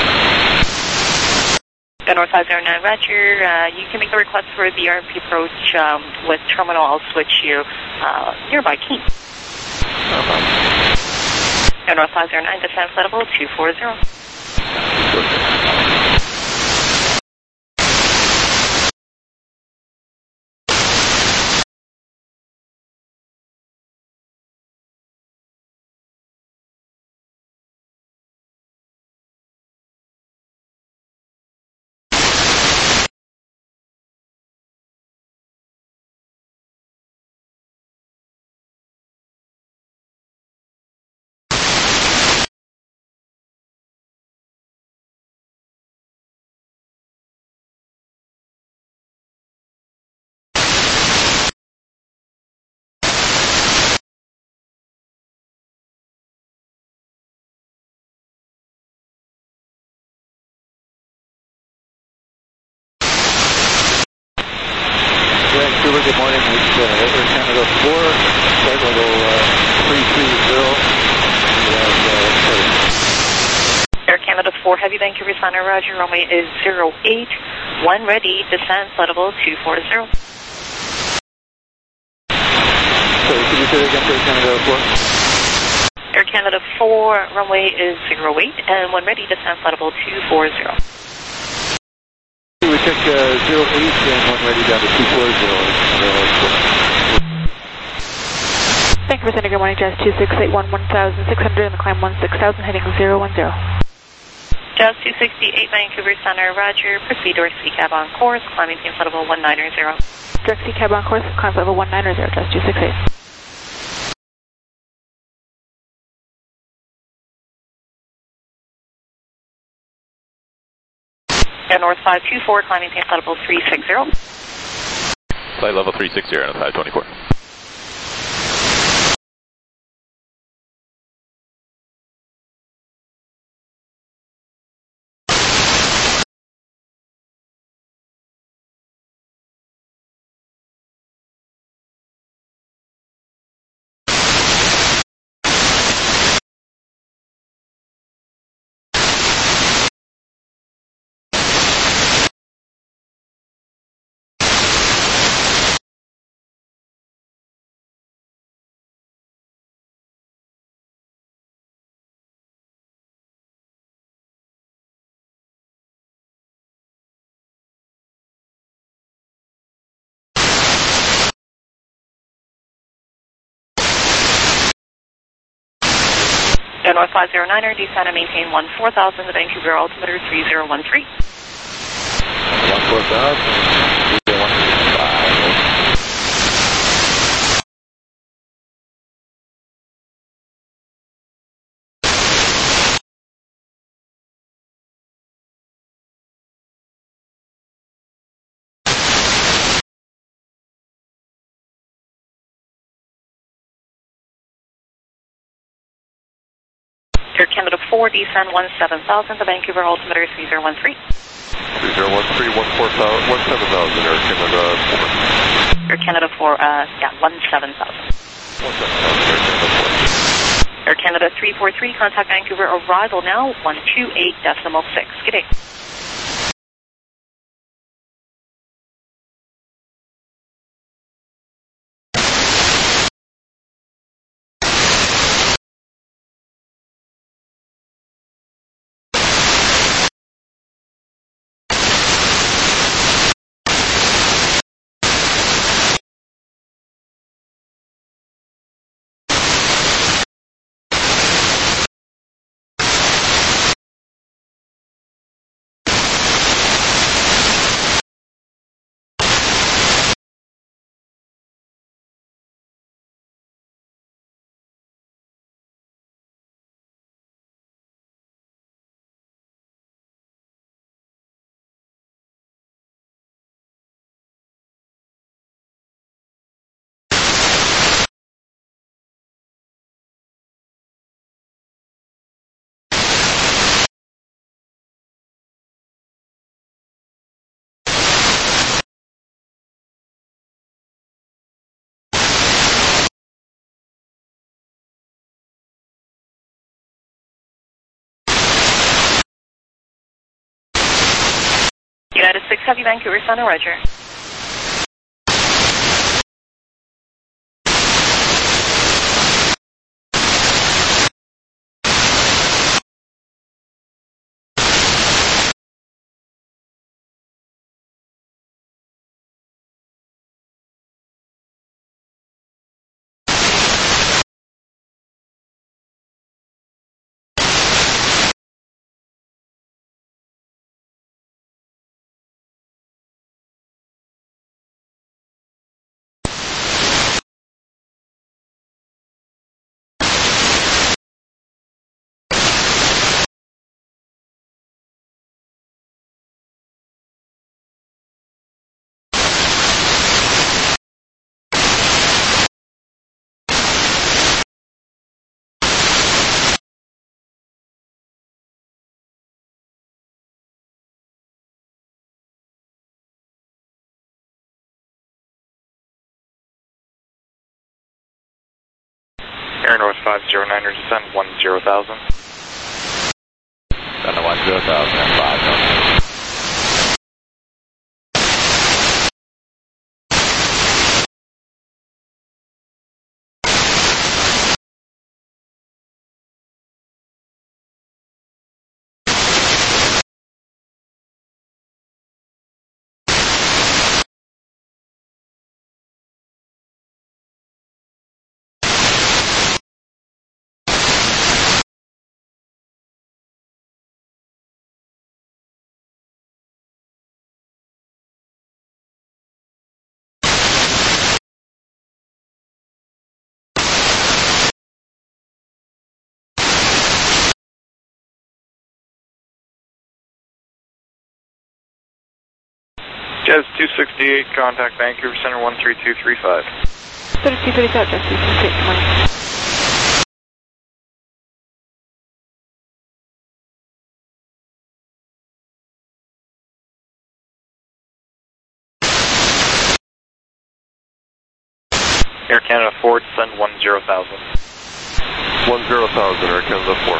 North five zero nine, Roger, uh, you can make the request for the R M P approach um, with terminal. I'll switch you uh, nearby Keene. No problem. North five zero nine, descent level two four zero. Vancouver, good morning. It's uh, Air Canada four, flight level uh, three two zero. Uh, Air Canada four, Heavy Vancouver Center, Roger, runway is zero eight, one ready, descent level two four zero. So, could you say that again for Air Canada four? Air Canada four, runway is zero eight, and one ready, descent level two four zero. We took uh, zero eight and one ready down to two four zero. Vancouver Center, good morning, Jazz two six eight one, one thousand six hundred, and the climb one six thousand, heading zero one zero. Jazz two sixty-eight, Vancouver Center, Roger, proceed direct C cab on course, climbing team level one nine zero. Direct C cab on course, climb level one nine zero, Jazz two sixty-eight. Air North five two four, climbing team level three six zero. Flight level three sixty on five twenty-four. Air North five zero nine, descend and maintain one four thousand, the Vancouver altimeter three zero one three. one four thousand. Air Canada four, descend one seven thousand, the Vancouver altimeter three zero one three. three zero one three, one four thousand, one seven thousand, Air Canada four. Air Canada four, uh, yeah, one seven thousand. one seven thousand, Air Canada four. Air Canada three four three, contact Vancouver arrival now, one two eight decimal six. Good day. six Heavy, Vancouver Center, roger. Air North five zero nine, descend one zero thousand. Descend to one zero thousand and five thousand. Jazz two sixty-eight, contact Vancouver Center one three two three five. thirty-two thirty-five, Jazz two sixty-eight, good morning. Air Canada four, descend one zero thousand. one zero thousand, Air Canada four.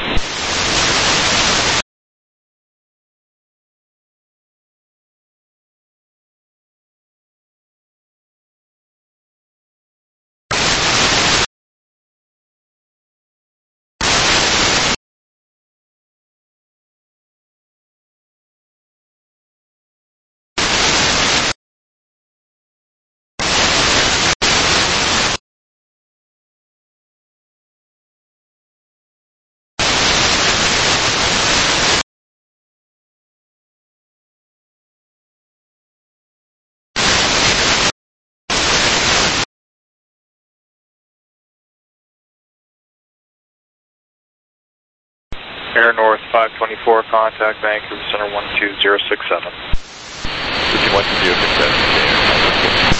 Air North five twenty-four, contact Vancouver Center one two zero six seven. Switching one two zero six seven.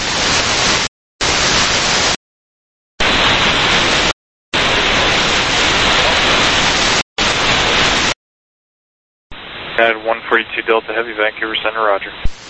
At one forty-two Delta Heavy, Vancouver Center, roger.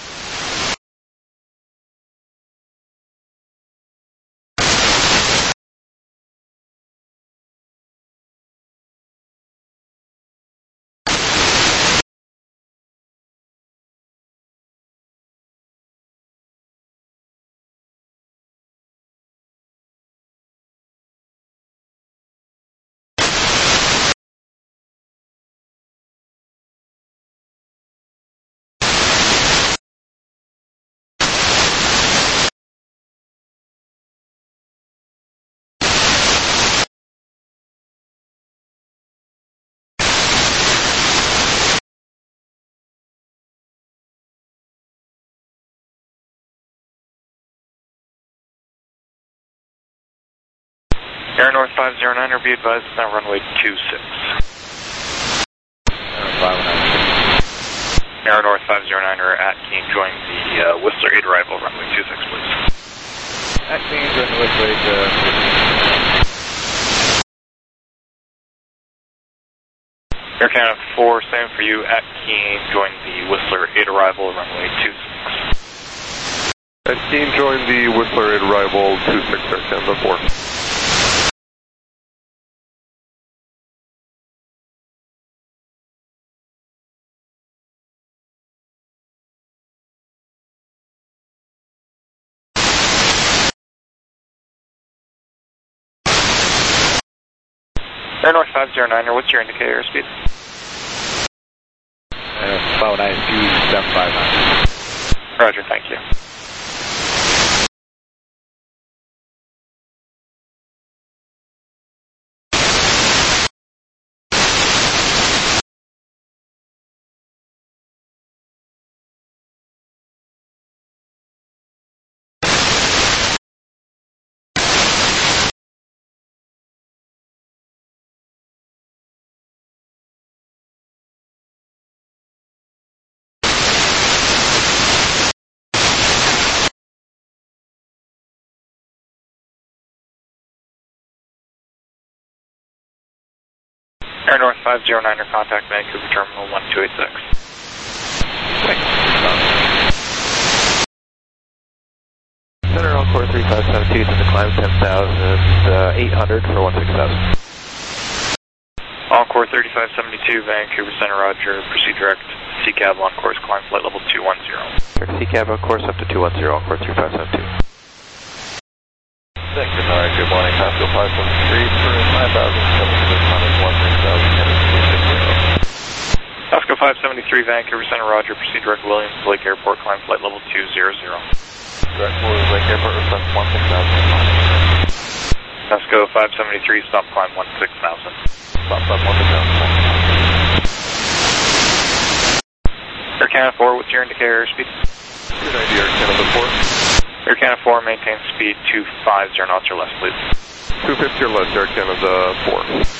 Air North five zero nine, be advised, now runway two six. Air North five zero nine at Keene, join the uh, Whistler eight arrival, runway two six, please. At Keene, join the Whistler eight, uh, Air Canada four, same for you, at Keene, join the Whistler eight arrival, runway two six. At Keene, join the Whistler eight arrival, two six, Air Canada four. Air North five zero nine, or what's your indicator airspeed? Uh, five nine two seven five nine. Roger, thank you. Air North five zero nine, or contact Vancouver Terminal one two eight six. Center Encore three five seven two, to the climb ten thousand eight hundred for one six thousand. Encore thirty-five seventy-two, Vancouver Center, roger. Proceed direct. C cab on course, climb flight level two one zero. C cab on course up to two one zero, Encore three five seven two. Thanks, Denard. Good morning. Pascal five seven three for nine thousand seven hundred, climbing one six thousand, heading two six zero. Pascal five seventy-three, Vancouver Center, roger. Proceed direct Williams Lake Airport, climb flight level two zero zero. Direct Williams Lake Airport, request one six thousand. Pascal five seventy-three, stop climb one six thousand. Stop climb one six thousand. Air Canada four, what's your indicator airspeed? Good idea, Air Canada four. Air Canada four, maintain speed two five zero knots or less, please. two fifty or less, Air Canada four.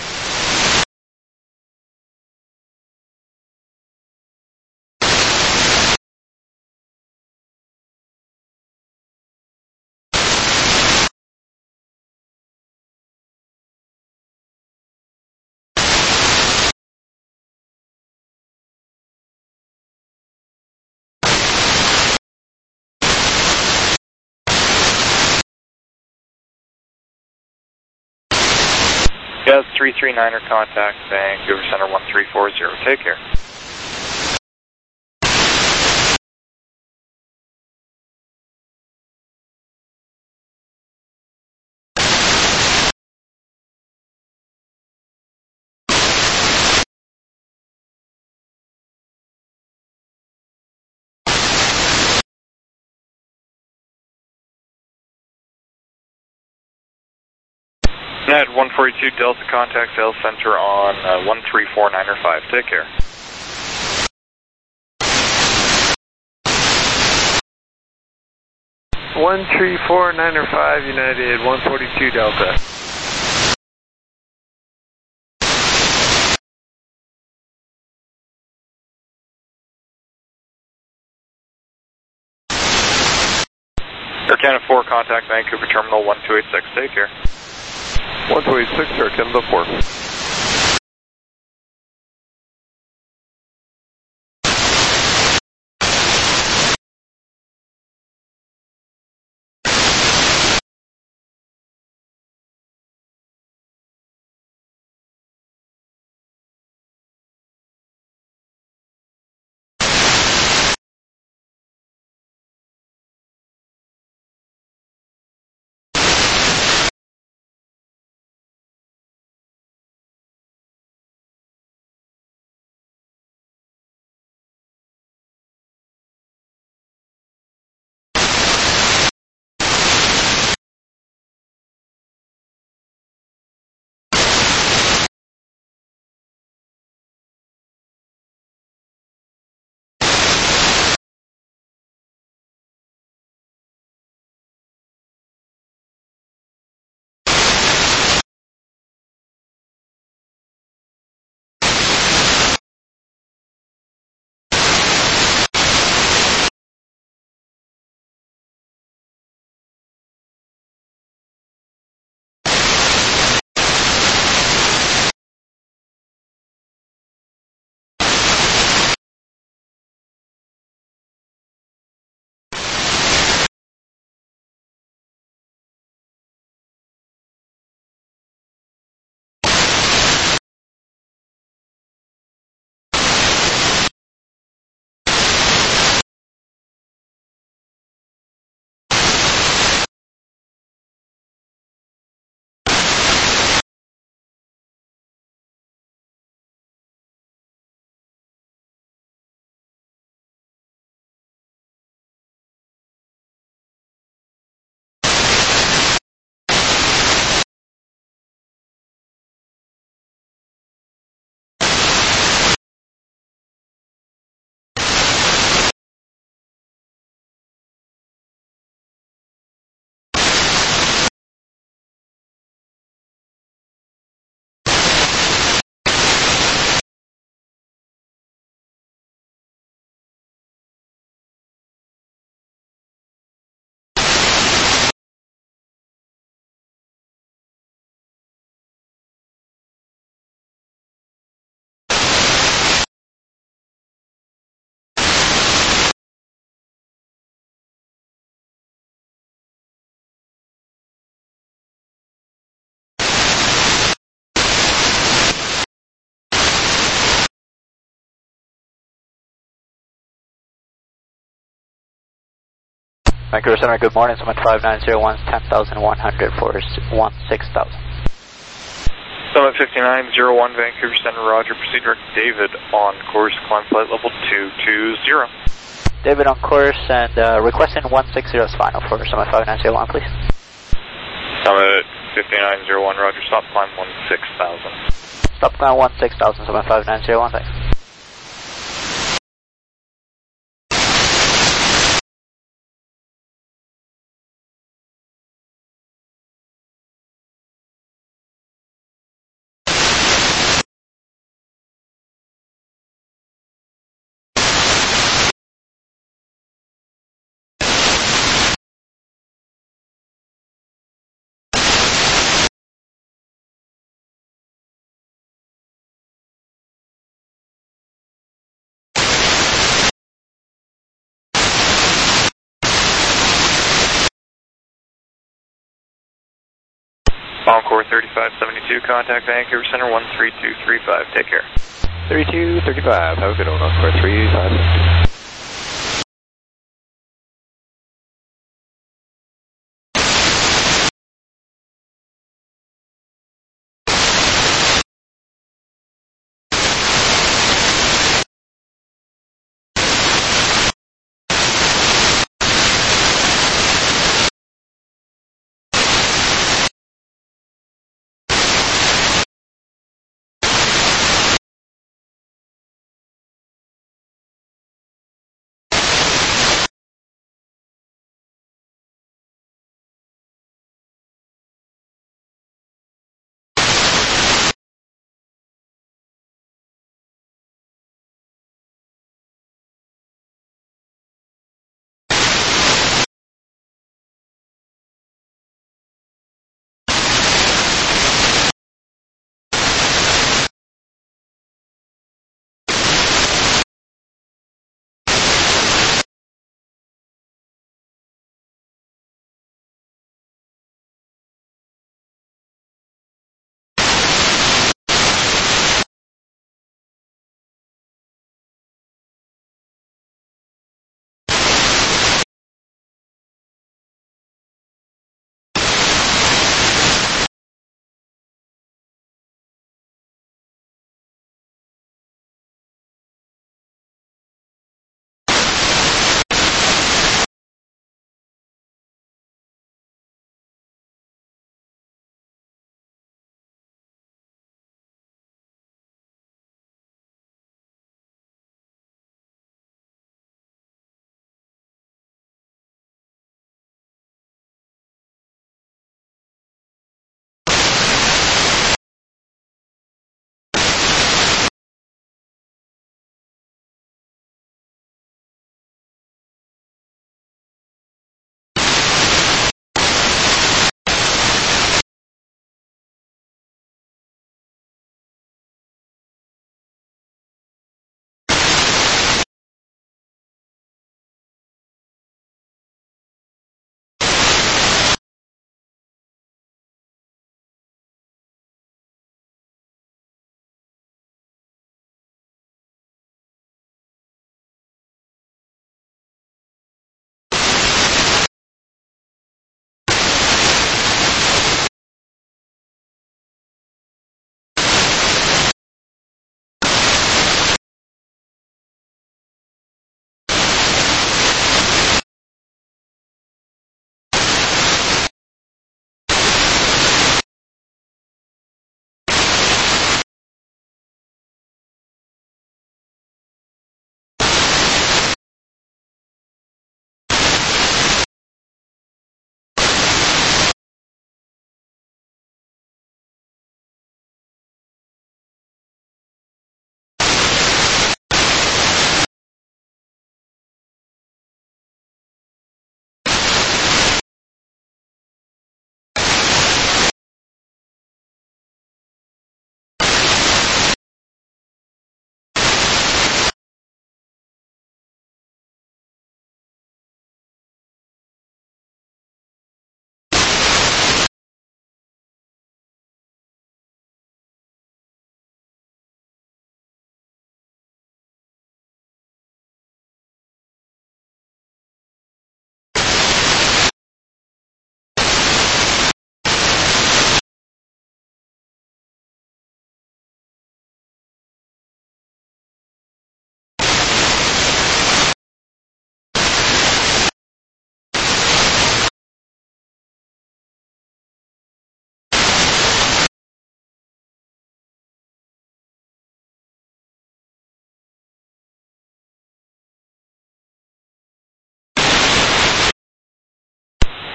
Gaz three three nine, or contact Vancouver Center one three four zero. Take care. Net one forty-two Delta, contact sales center on uh, one three four nine or five. Take care. one three four nine or five, United, one forty-two Delta. Air Canada four, contact Vancouver Terminal one two eight six. Take care. one two eight six, Air Canada four. Vancouver Center, good morning. Summit five nine zero one, ten thousand one hundred for one six thousand. Summit fifty-nine zero one, Vancouver Center, roger. Proceed direct David on course, climb flight level two two zero. David on course and uh, requesting one six zero is final for Summit five nine zero one, please. Summit fifty-nine zero one, roger. Stop climb one six thousand. Stop climb one six thousand, Summit five nine zero one, thanks. Encore thirty-five seventy-two, contact Vancouver Center one three two three five. Take care. thirty-two thirty-five, have a good one, Encore three five seven two.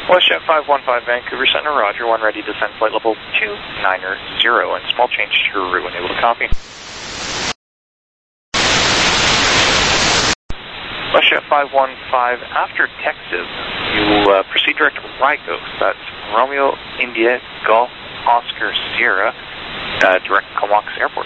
WestJet five one five Vancouver Center, roger, one ready to descend flight level two nine zero, and small change to your route when able to copy. WestJet five one five, after Texas, you uh, proceed direct to Rygos, that's Romeo, India, Golf, Oscar, Sierra, uh, direct Comox Airport.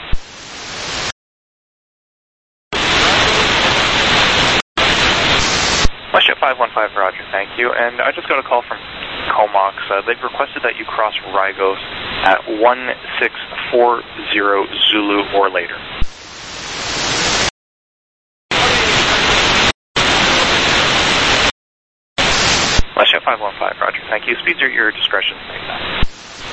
WestJet five one five, roger, thank you. And I just got a call from Comox. Uh, they've requested that you cross Rygos at one six four zero Zulu or later. WestJet five one five, roger, thank you. Speeds are at your discretion. Thank you.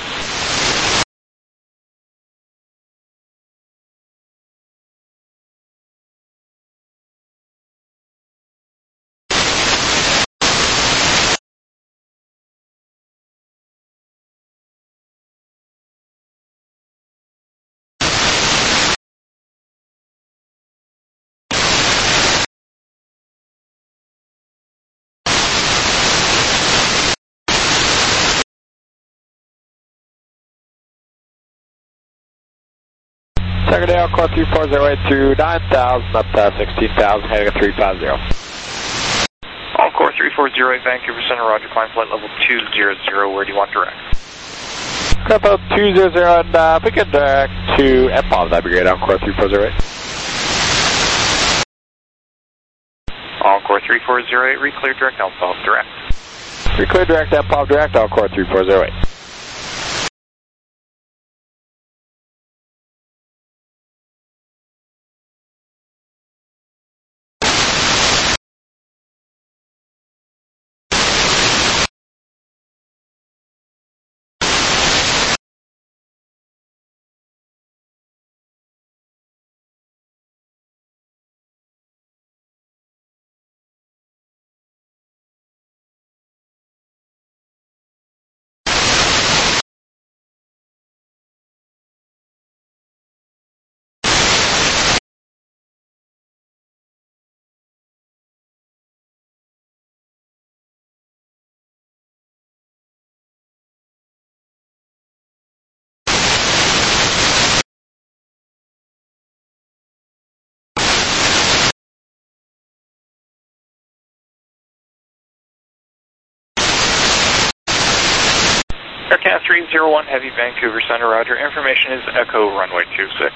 Secondary, Encore three four zero eight through nine thousand up to sixteen thousand, heading at three five zero. Encore three four zero eight Vancouver Center, roger, climb flight level two zero zero, where do you want direct? Climb level two zero zero, and uh, if we could direct to M P O V, that'd be great, Encore three four zero eight. Encore three four zero eight, reclear direct M P O V, direct. Reclear direct M P O V, direct, Encore three four zero eight. AirCat three zero one Heavy Vancouver Center, roger. Information is Echo runway two six.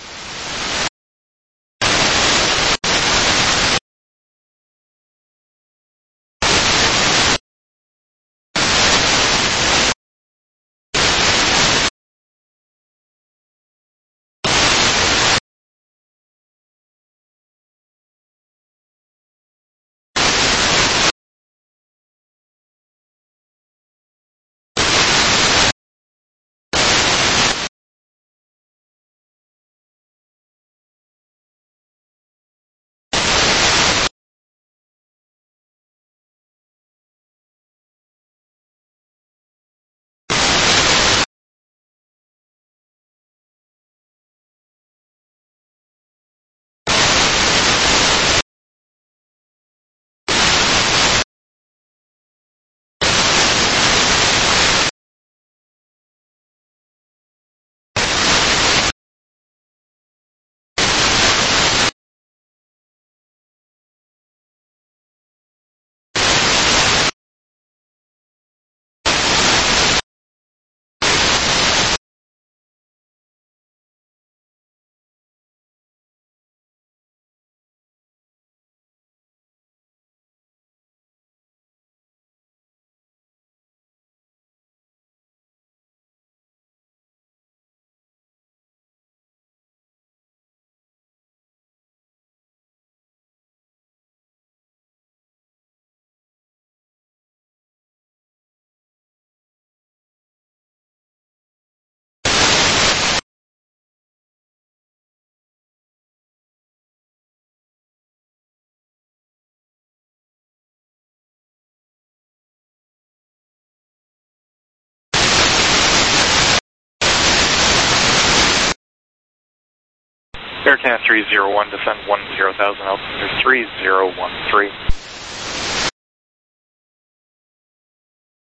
AirCat three zero one, descend one zero thousand, altitude three zero one three.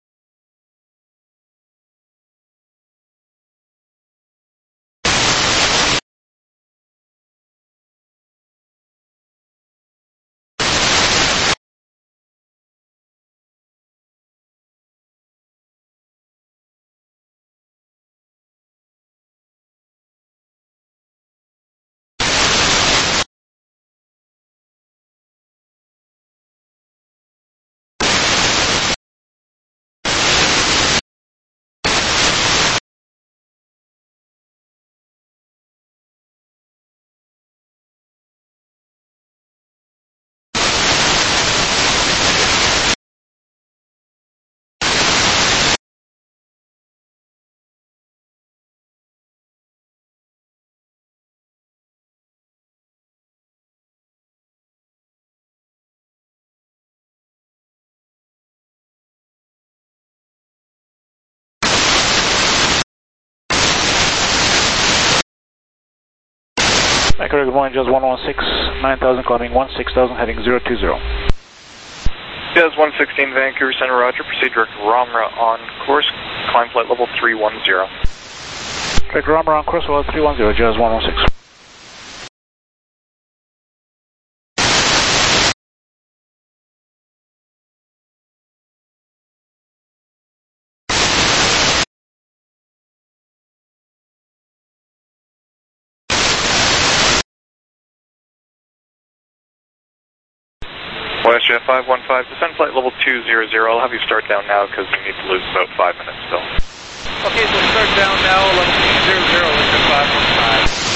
Vancouver, good morning, Jazz one one six, nine thousand, climbing one six thousand, heading zero two zero. Jazz one sixteen, Vancouver Center, roger. Proceed direct Ramra on course, climb flight level three one zero. Direct Ramra on course, level three one zero, Jazz one one six. WestJet five one five, descend flight level two zero zero. I'll have you start down now because we need to lose about five minutes still. Okay, so start down now, level two zero zero, WestJet five one five.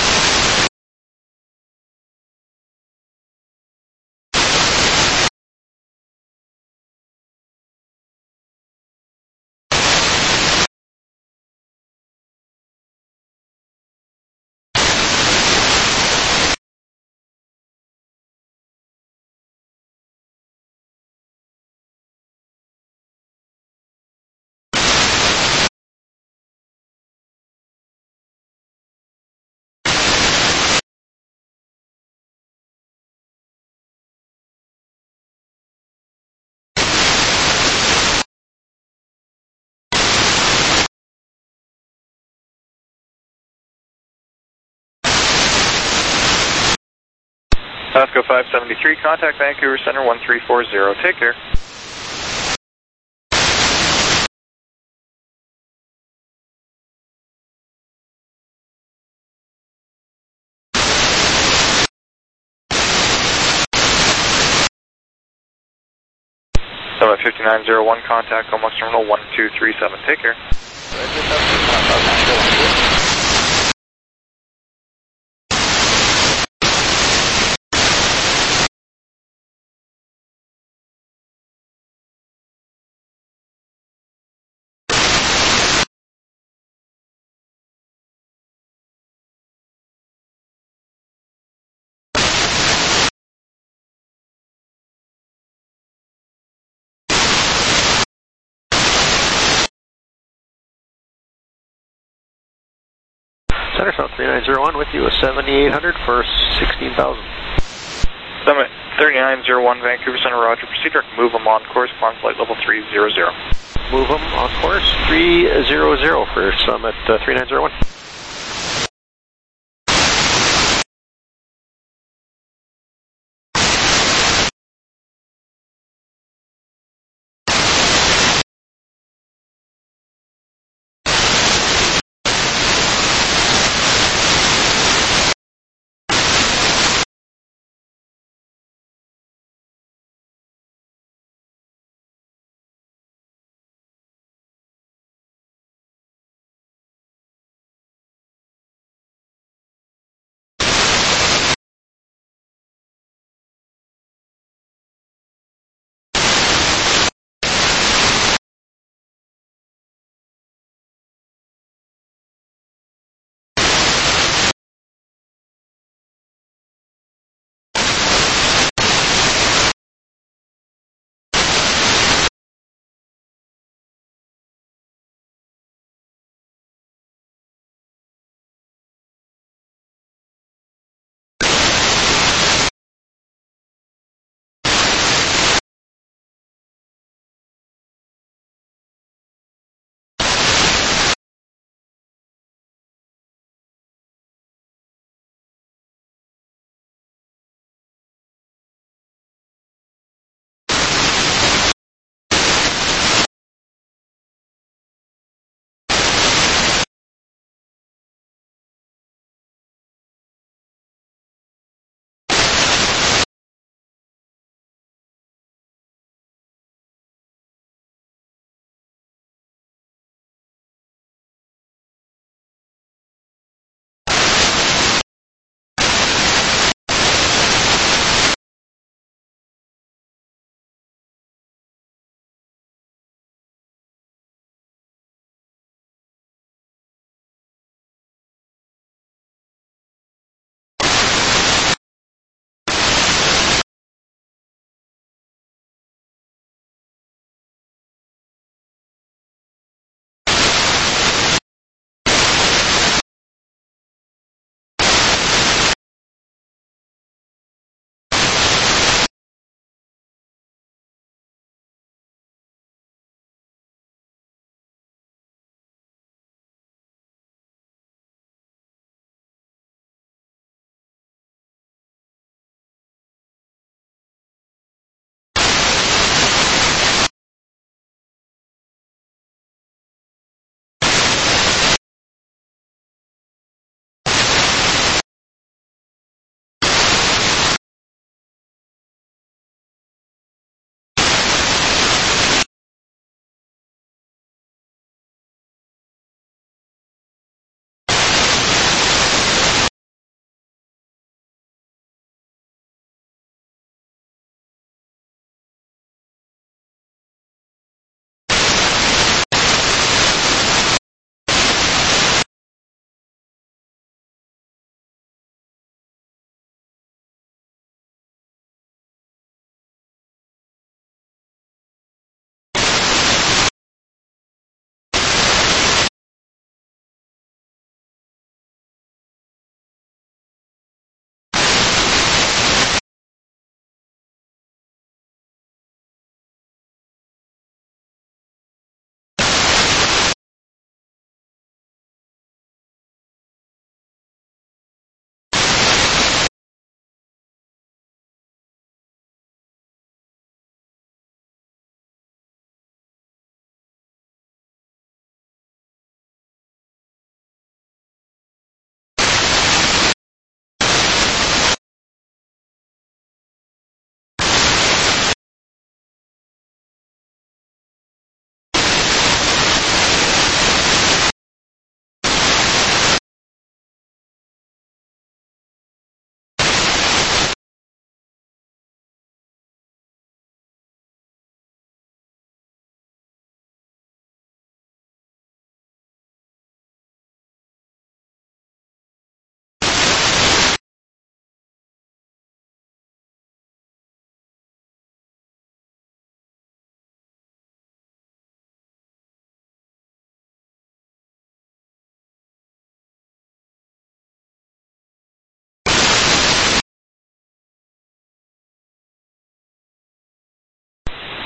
Pasco five seventy-three, contact Vancouver Center one three four zero. Take care. Summit fifty-nine zero one, contact Comox Terminal one two three seven. Take care. Center South three nine zero one with you, a seventy-eight hundred for sixteen thousand. Summit thirty-nine zero one, Vancouver Center, roger. Proceed direct, move them on course, climb flight level three zero zero. Move them on course, three zero zero for Summit uh, three nine zero one.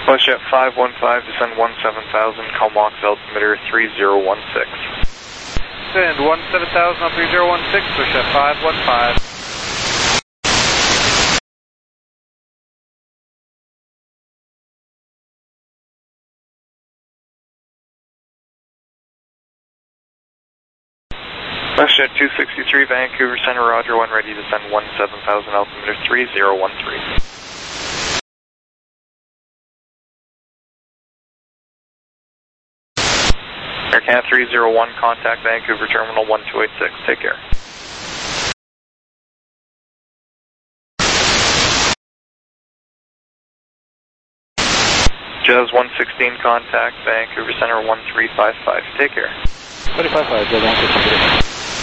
WestJet five one five, descend one seven thousand, call Mach altimeter three zero one six. Descend one seven thousand on three zero one six, WestJet five one five. WestJet two sixty-three, Vancouver Center, Roger one, ready to descend one seven thousand, altimeter three zero one three. Air Canada three zero one, contact Vancouver Terminal one two eight six, take care. Jazz one sixteen, contact Vancouver Center one three five five, take care. three five five, Jazz one sixteen.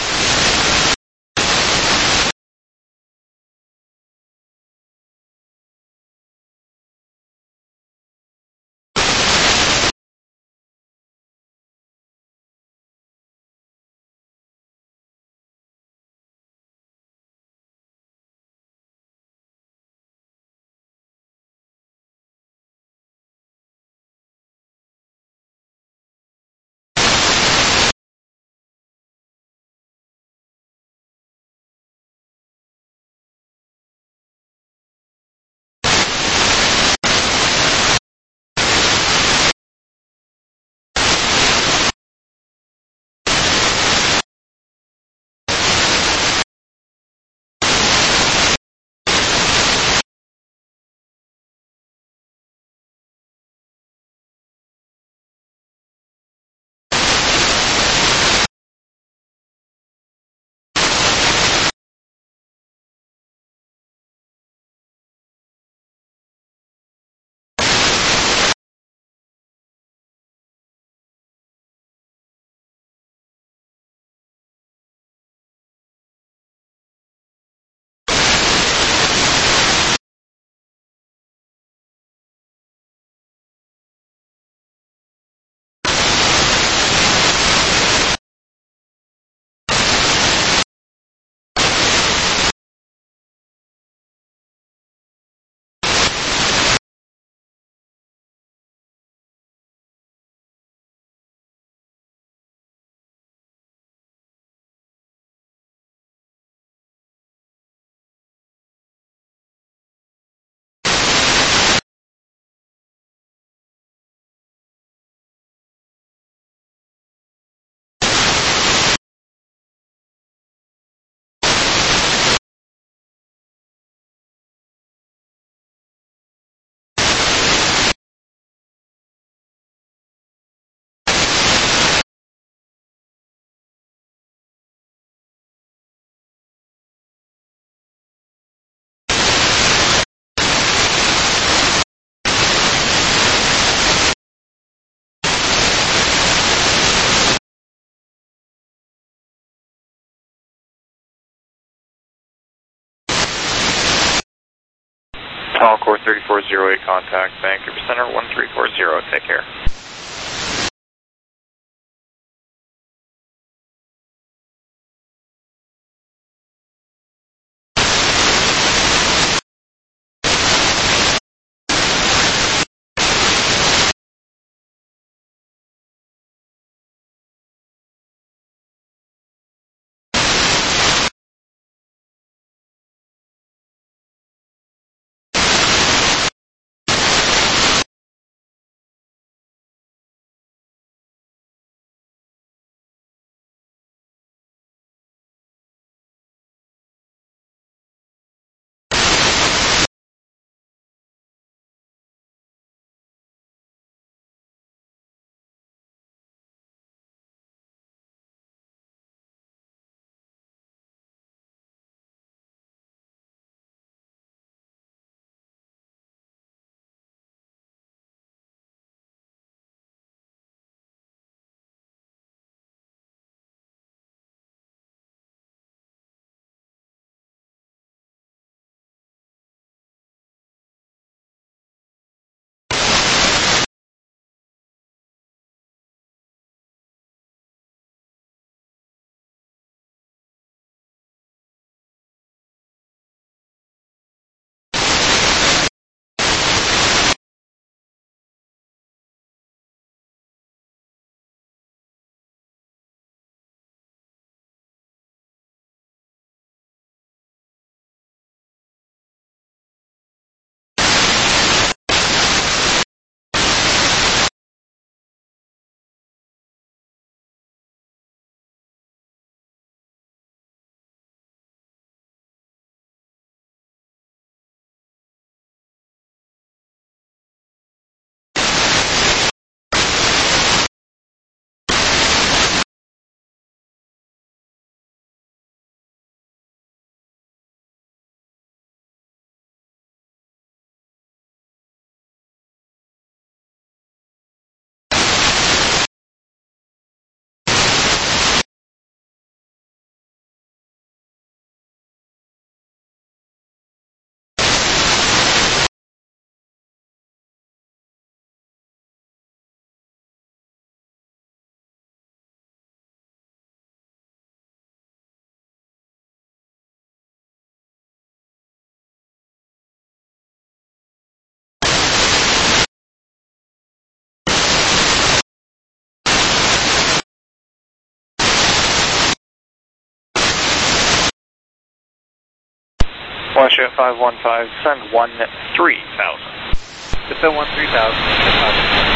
Encore thirty-four zero eight, contact Vancouver Center one three four zero, take care. Russia five one five, send one three thousand. Descend one three thousand.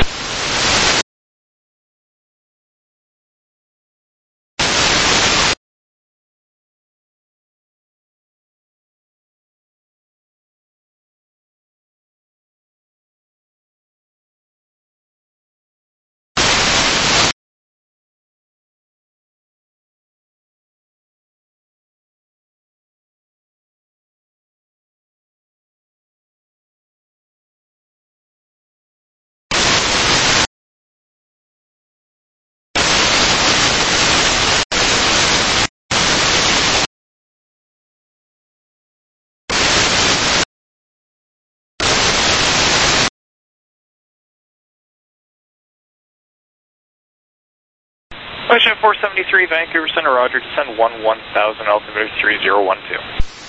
Russia four seventy-three, Vancouver Center, roger, descend one one thousand, altimeter three zero one two.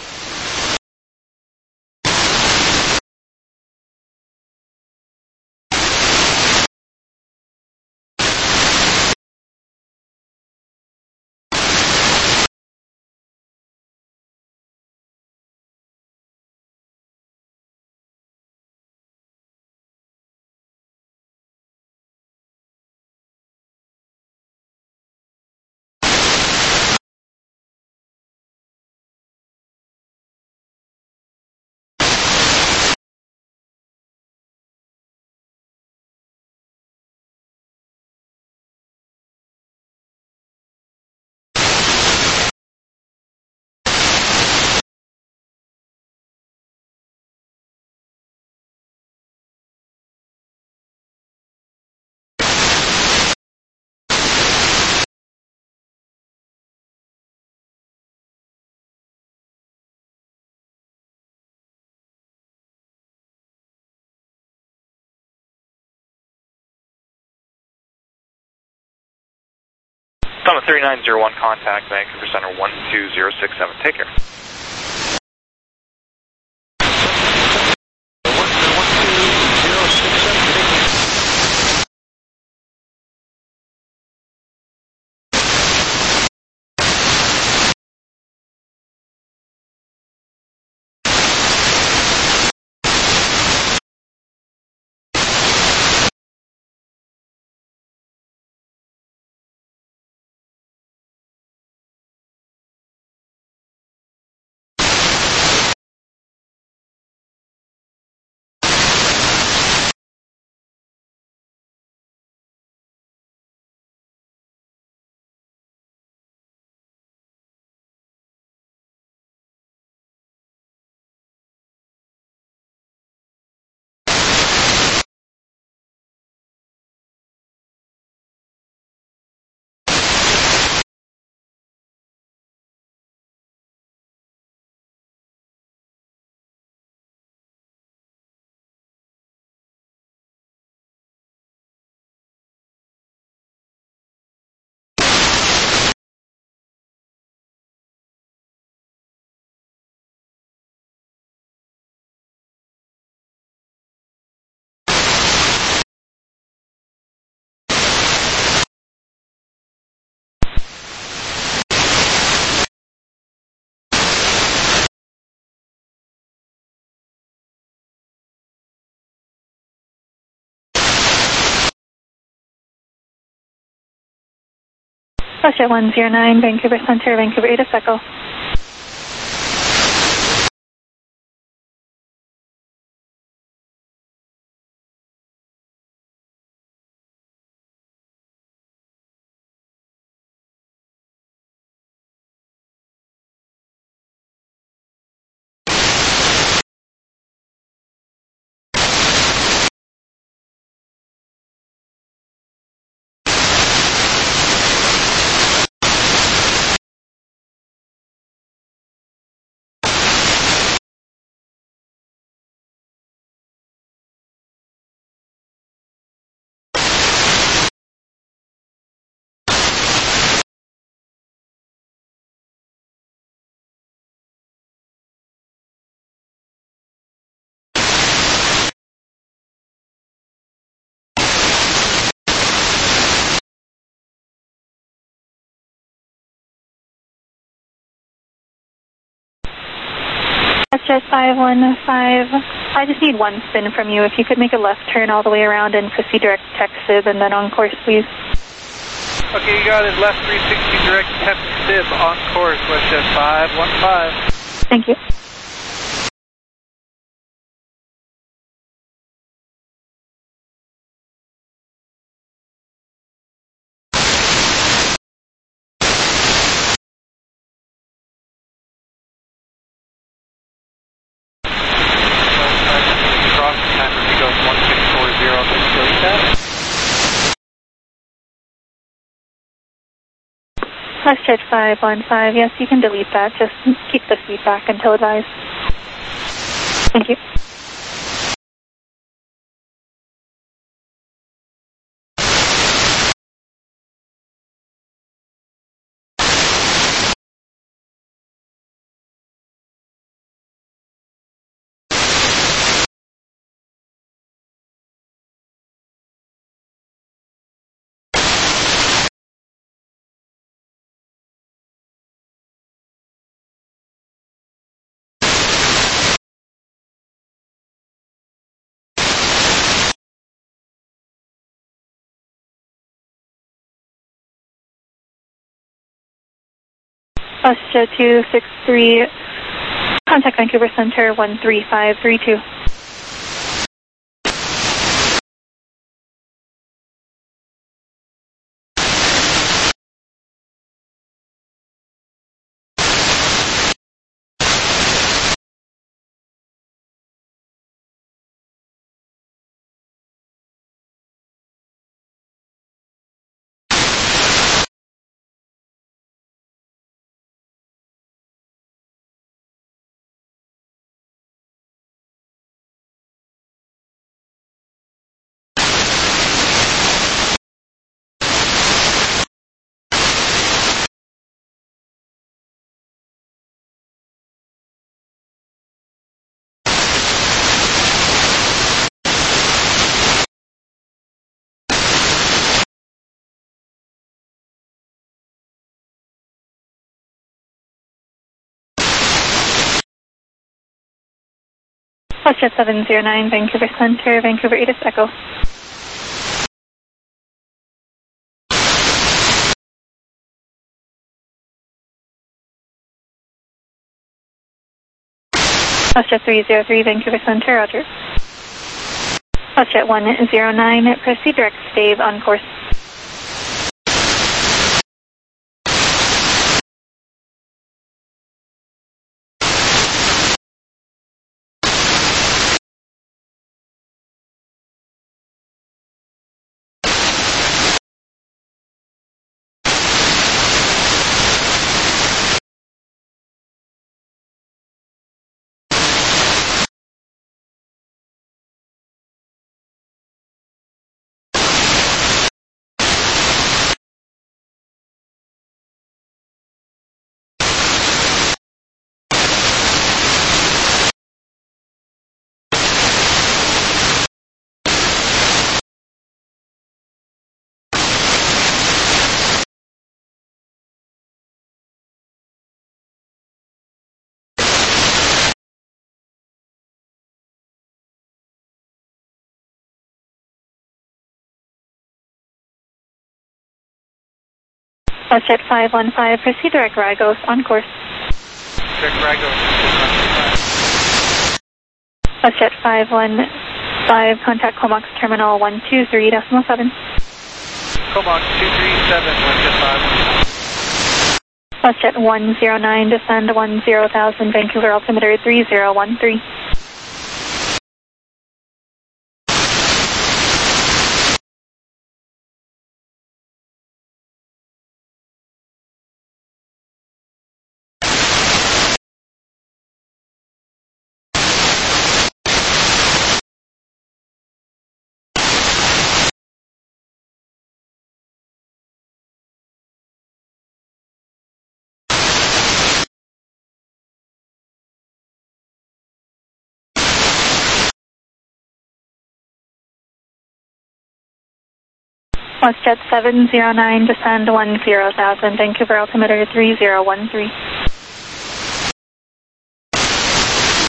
Summit three nine zero one, contact Vancouver Center one two zero six seven. Take care. Russia one zero nine, Vancouver Center, Vancouver eight, Echo. WestJet five one five, I just need one spin from you. If you could make a left turn all the way around and proceed direct TechSib and then on course, please. Okay, you got it. Left three sixty direct TechSib on course, WestJet five one five. Thank you. WestJet five one five, yes, you can delete that. Just keep the feedback until advised. Thank you. WestJet two six three, contact Vancouver Center one three five three two. WestJet seven zero nine, Vancouver Center, Vancouver Edis Echo. WestJet three zero three, Vancouver Center, roger. WestJet one zero nine, proceed direct stave on course. WestJet five one five, proceed direct Rygos on course. Direct Rygos. WestJet five one five, contact Comox Terminal one two three decimal seven. Comox two three seven, WestJet five one five. WestJet one zero nine, descend one zero thousand, Vancouver altimeter three zero one three. WestJet seven zero nine, descend one zero thousand, Vancouver altimeter three zero one three.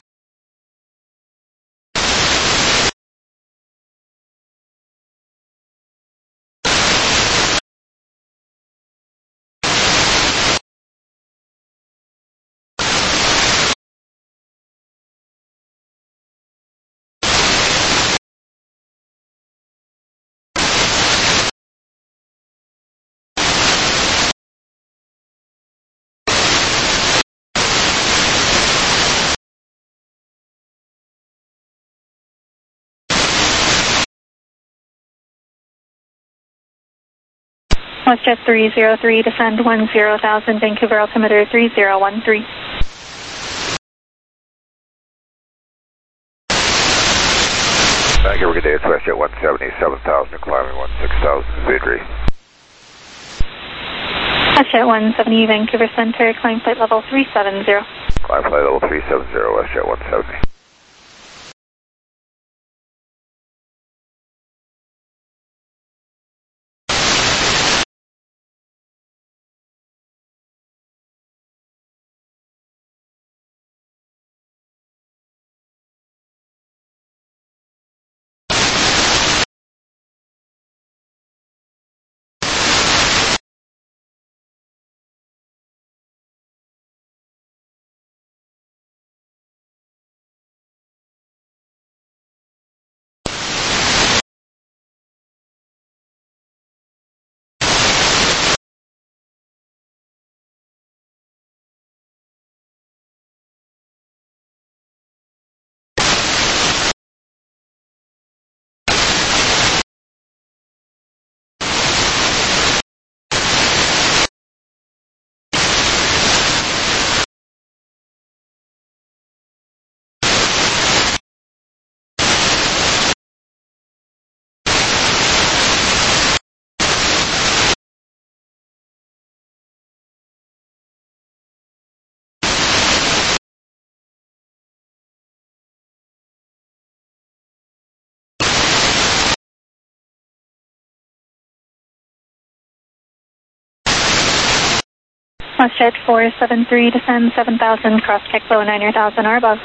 WestJet three zero three, descend one zero thousand, Vancouver altimeter three zero one three. Vancouver, good day, it's WestJet one seventy-seven thousand, climbing one six thousand, Vidri. WestJet one seventy, Vancouver Center, climb flight level three seven zero. Climb flight level three seven zero, WestJet one seventy. WestJet four seven three, descend seven thousand, cross check below nine thousand or above.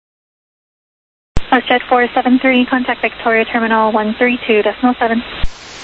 WestJet four seven three, contact Victoria Terminal one three two decimal seven.